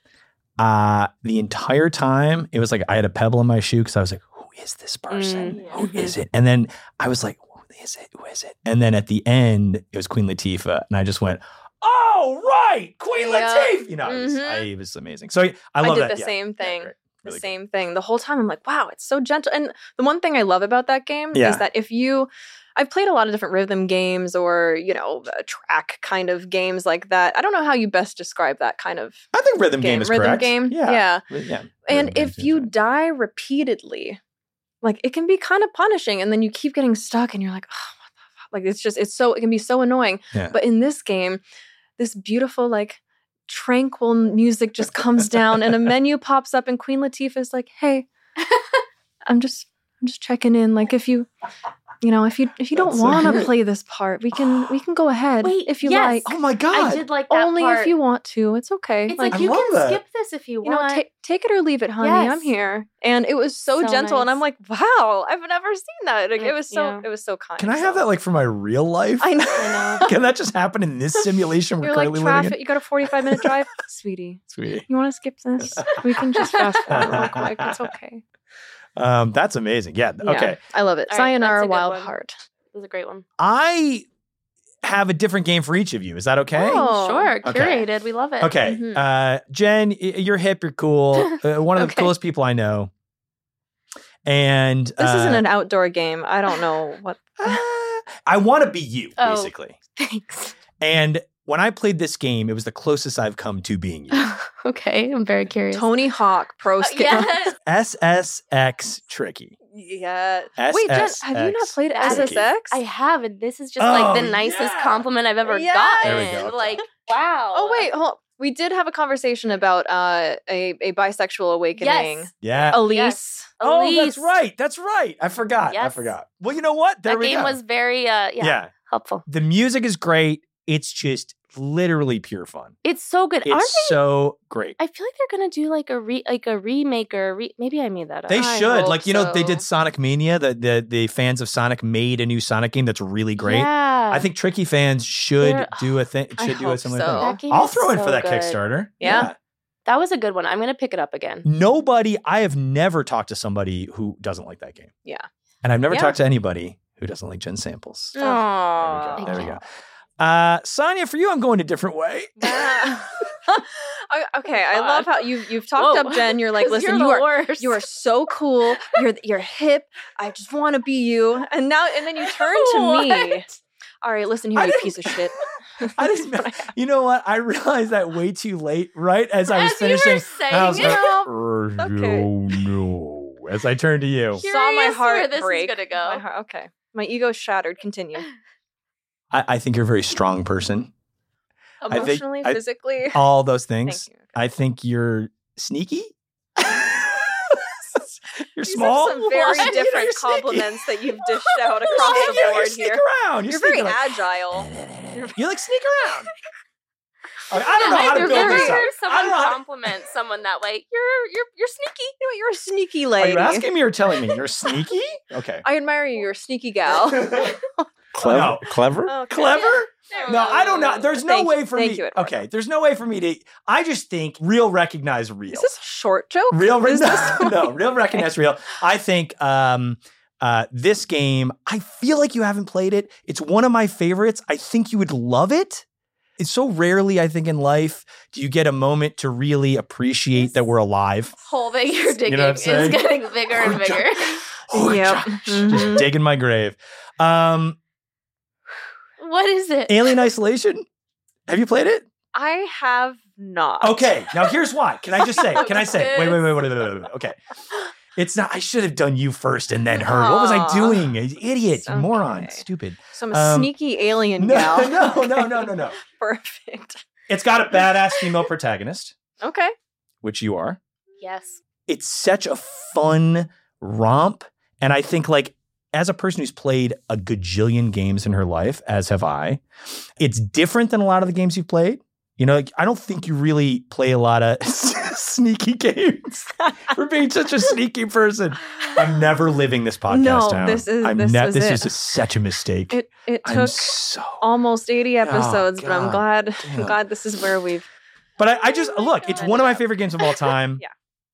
Uh, the entire time, it was like I had a pebble in my shoe because I was like, who is this person? Mm. Who is it? And then I was like, who is it? Who is it? And then at the end, it was Queen Latifah. And I just went, oh, right. Queen Yeah. Latifah. You know, it was, Mhm. I, it was amazing. So I, I I love did that. the Yeah. same Yeah, thing. great. The Really good. same thing. The whole time I'm like, wow, it's so gentle. And the one thing I love about that game Yeah. is that if you, I've played a lot of different rhythm games or, you know, uh, track kind of games like that. I don't know how you best describe that kind of I think rhythm game, game. is rhythm correct. game. Yeah. Yeah. Ry- yeah. And Rhythm game if seems you right. die repeatedly, like it can be kind of punishing and then you keep getting stuck and you're like, oh, what the fuck? Like it's just, it's so, it can be so annoying. Yeah. But in this game, this beautiful, like tranquil music just comes down and a menu pops up and Queen Latifah is like, hey, I'm just, I'm just checking in. Like if you, you know, if you, if you don't That's so want to great. play this part, we can, we can go ahead Wait, if you yes. like. Oh my God. I did like that Only part. if you want to. It's okay. It's like, I you love can that. skip this if you you know, want. ta- take it or leave it, honey. Yes. I'm here. And it was so, So gentle. And I'm nice. like, wow, I've never seen that. Like, it Mm, was so, yeah. it was so kind. Can I have So- that like for my real life? I know. I know. Can that just happen in this simulation we're You're like currently living traffic. in? You got a forty-five minute drive, sweetie. Sweetie. You want to skip this? We can just fast forward real quick. It's okay. Um, that's amazing. Yeah. Yeah, Okay. I love it. All right, that's a Sayonara good Wild one. Heart. It was a great one. I have a different game for each of you. Is that okay? Oh, Sure. okay. Curated. We love it. Okay. Mhm. Uh, Jen, y- you're hip. You're cool. Uh, one of the Okay. coolest people I know. And This uh, isn't an outdoor game. I don't know what. uh, I want to be you, Oh. basically. Thanks. And when I played this game, it was the closest I've come to being you. Okay, I'm very curious. Tony Hawk Pro Uh, Skater. yes. S S X Tricky. Yeah. Wait, Jen, S S X have you not played Tricky. S S X? I have, and this is just Oh, like the nicest yeah. compliment I've ever Yeah. gotten. There we go. Like, wow. Oh wait, hold on. We did have a conversation about uh, a a bisexual awakening. Yes. Yeah. Elise. Yes. Oh, Elise. that's right. That's right. I forgot. I Yes. forgot. Well, you know what? There That we game go. was very, uh, yeah, yeah. helpful. The music is great. It's just literally pure fun. It's so good. It's Aren't they? so great. I feel like they're gonna do like a re like a remake or re- maybe I made that up. They I should. hope Like, you know, they so. did Sonic Mania. The, the the fans of Sonic made a new Sonic game that's really great. Yeah. I think Tricky fans should They're- do a thing. I Should do a hope similar so. thing. That game I'll is throw in so for that good. Kickstarter. Yeah. That was a good one. I'm gonna pick it up again. Nobody. I have never talked to somebody who doesn't like that game. Yeah. And I've never Yeah. talked to anybody who doesn't like Jen Samples. Oh, Aww. There we go. Thank There we you. go. Uh, Sonia, for you, I'm going a different way. Yeah. I- okay, I God. love how you you've talked Whoa. up Jen. You're like, 'Cause listen, you're you the are worst. you are so cool. You're you're hip. I just want to be you. And now and then you turn to me. What? All right, listen here, I you didn't- piece of shit. I didn't know. You know what? I realized that way too late, right? As I was As you were finishing. saying and I was it. like, Okay. oh, no. As I turned to you. Curious Saw my where heart this is break. gonna go. My heart, okay, my ego shattered. Continue. I, I think you're a very strong person. I think- Emotionally, I- physically. All those things. Thank you. I think you're sneaky. You're These small. are some very What? You know, different you're sneaky. compliments that you've dished out You're across sneaky. the You board sneak here. around. You're, You're very sneaking like- agile. You like sneak around. Okay, I don't know how to I've build never this up. heard I don't someone know how to- compliment someone that way. You're you're you're sneaky. You know what? You're a sneaky Are lady. you asking me or telling me? You're sneaky? Okay. I admire you. You're a sneaky gal. Clever. No. Clever? Okay. Clever? No, I don't know. There's no Thank way you. for Thank me. you, Eduardo. Okay, there's no way for me to. I just think real recognize real. Is this a short joke? real Is no, this- no, real recognize real. I think um, uh, this game. I feel like you haven't played it. It's one of my favorites. I think you would love it. It's so rarely, I think, in life do you get a moment to really appreciate that we're alive. Hole that you're digging know what I'm is saying? getting bigger and bigger. Oh, Yep. gosh, Mhm. Just digging my grave. Um, What is it? Alien Isolation. Have you played it? I have not. Okay, now here's why. Can I just say? Can I say? Wait, wait, wait, wait, wait, wait, wait. Okay, it's not. I should have done you first and then her. What was I Aw. doing? Idiot, Okay. moron, stupid. So I'm a Um, sneaky alien No, gal. no, no, no, no, no. Perfect. It's got a badass female protagonist, Okay. which you are. Yes. It's such a fun romp, and I think like as a person who's played a gajillion games in her life, as have I, it's different than a lot of the games you've played. You know, like, I don't think you really play a lot of sneaky games. For being such a sneaky person, I'm never living this podcast No, down. this is- I'm this ne- is this it. is a- such a mistake. It it I'm took so. almost eighty episodes, but I'm God glad damn. I'm glad this is where we've But I, I just Oh my look. It's God. one of my favorite games of all time. Yeah.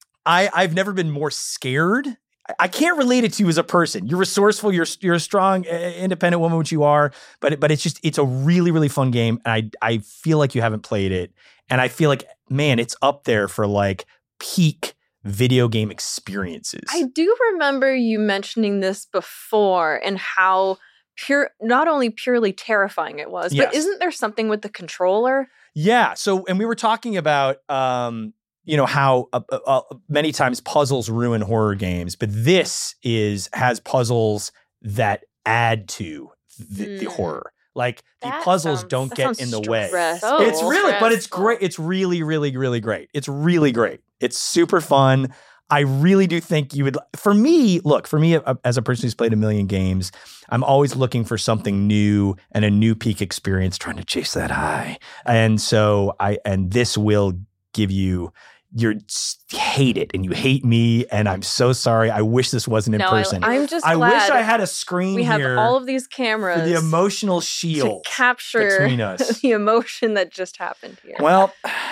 I I've never been more scared. I- I can't relate it to you as a person. You're resourceful. You're you're a strong, uh, independent woman, which you are. But it- but it's just it's a really really fun game, and I I feel like you haven't played it, and I feel like man, it's up there for like peak video game experiences. I do remember you mentioning this before and how pure not only purely terrifying it was, Yes. but isn't there something with the controller? Yeah. So, and we were talking about, um, you know, how uh, uh, uh, many times puzzles ruin horror games, but this is has puzzles that add to the, the Hmm. horror. Like the That puzzles sounds- don't That get sounds in the way. stressful. It's really, but it's stressful. great. It's really, really, really great. It's really great. It's super fun. I really do think you would. For me, look, for me, uh, as a person who's played a million games, I'm always looking for something new and a new peak experience, trying to chase that high. And so I, and this will give you. You hate it, and you hate me, and I'm so sorry. I wish this wasn't in No, I- person. I'm just I glad wish I had a screen we have here all of these for cameras the emotional to shield capture between us. the emotion that just happened here. Well,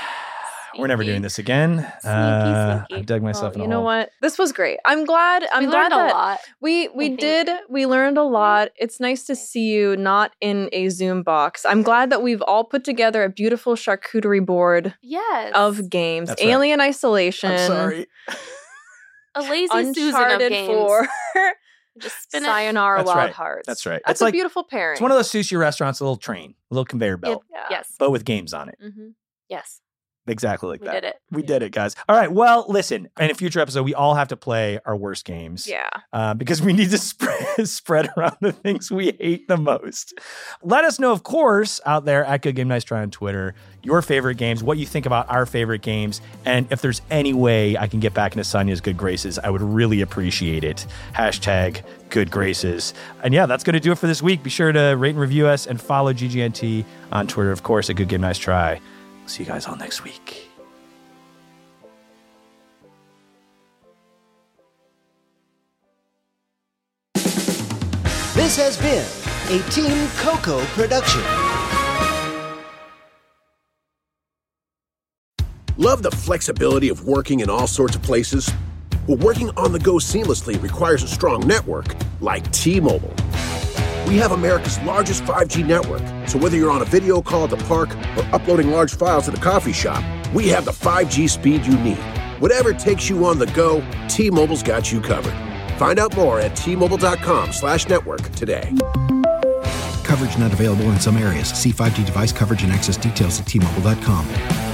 we're never Sneaky. doing this again. uh, sneaky. I dug myself Well, in a you know hole. what? This was great. I'm glad. I'm we glad learned that a lot. we we think. did. We learned a lot. It's nice to see you not in a Zoom box. I'm glad that we've all put together a beautiful charcuterie board Yes. of games. That's right. Alien Isolation. I'm sorry. a lazy Susan of Uncharted games. Four. Just spin it. Sayonara That's Wild right. Hearts. That's right. That's It's a like- beautiful pairing. It's one of those sushi restaurants, a little train, a little conveyor belt, Yep. Yes. but with games on it. Mm-hmm. Yes. Exactly like We that. did it. We did it, guys. All right. Well, listen, in a future episode, we all have to play our worst games. Yeah. Uh, because we need to spread, spread around the things we hate the most. Let us know, of course, out there at Good Game Nice Try on Twitter, your favorite games, what you think about our favorite games, and if there's any way I can get back into Sonia's good graces, I would really appreciate it. Hashtag good graces. And yeah, that's going to do it for this week. Be sure to rate and review us and follow G G N T on Twitter, of course, at Good Game Nice Try. See you guys all next week. This has been a Team Coco production. Love the flexibility of working in all sorts of places? Well, working on the go seamlessly requires a strong network like T-Mobile. We have America's largest five G network, so whether you're on a video call at the park or uploading large files at a coffee shop, we have the five G speed you need. Whatever takes you on the go, T-Mobile's got you covered. Find out more at T-Mobile.com slash network today. Coverage not available in some areas. See five G device coverage and access details at T Mobile dot com.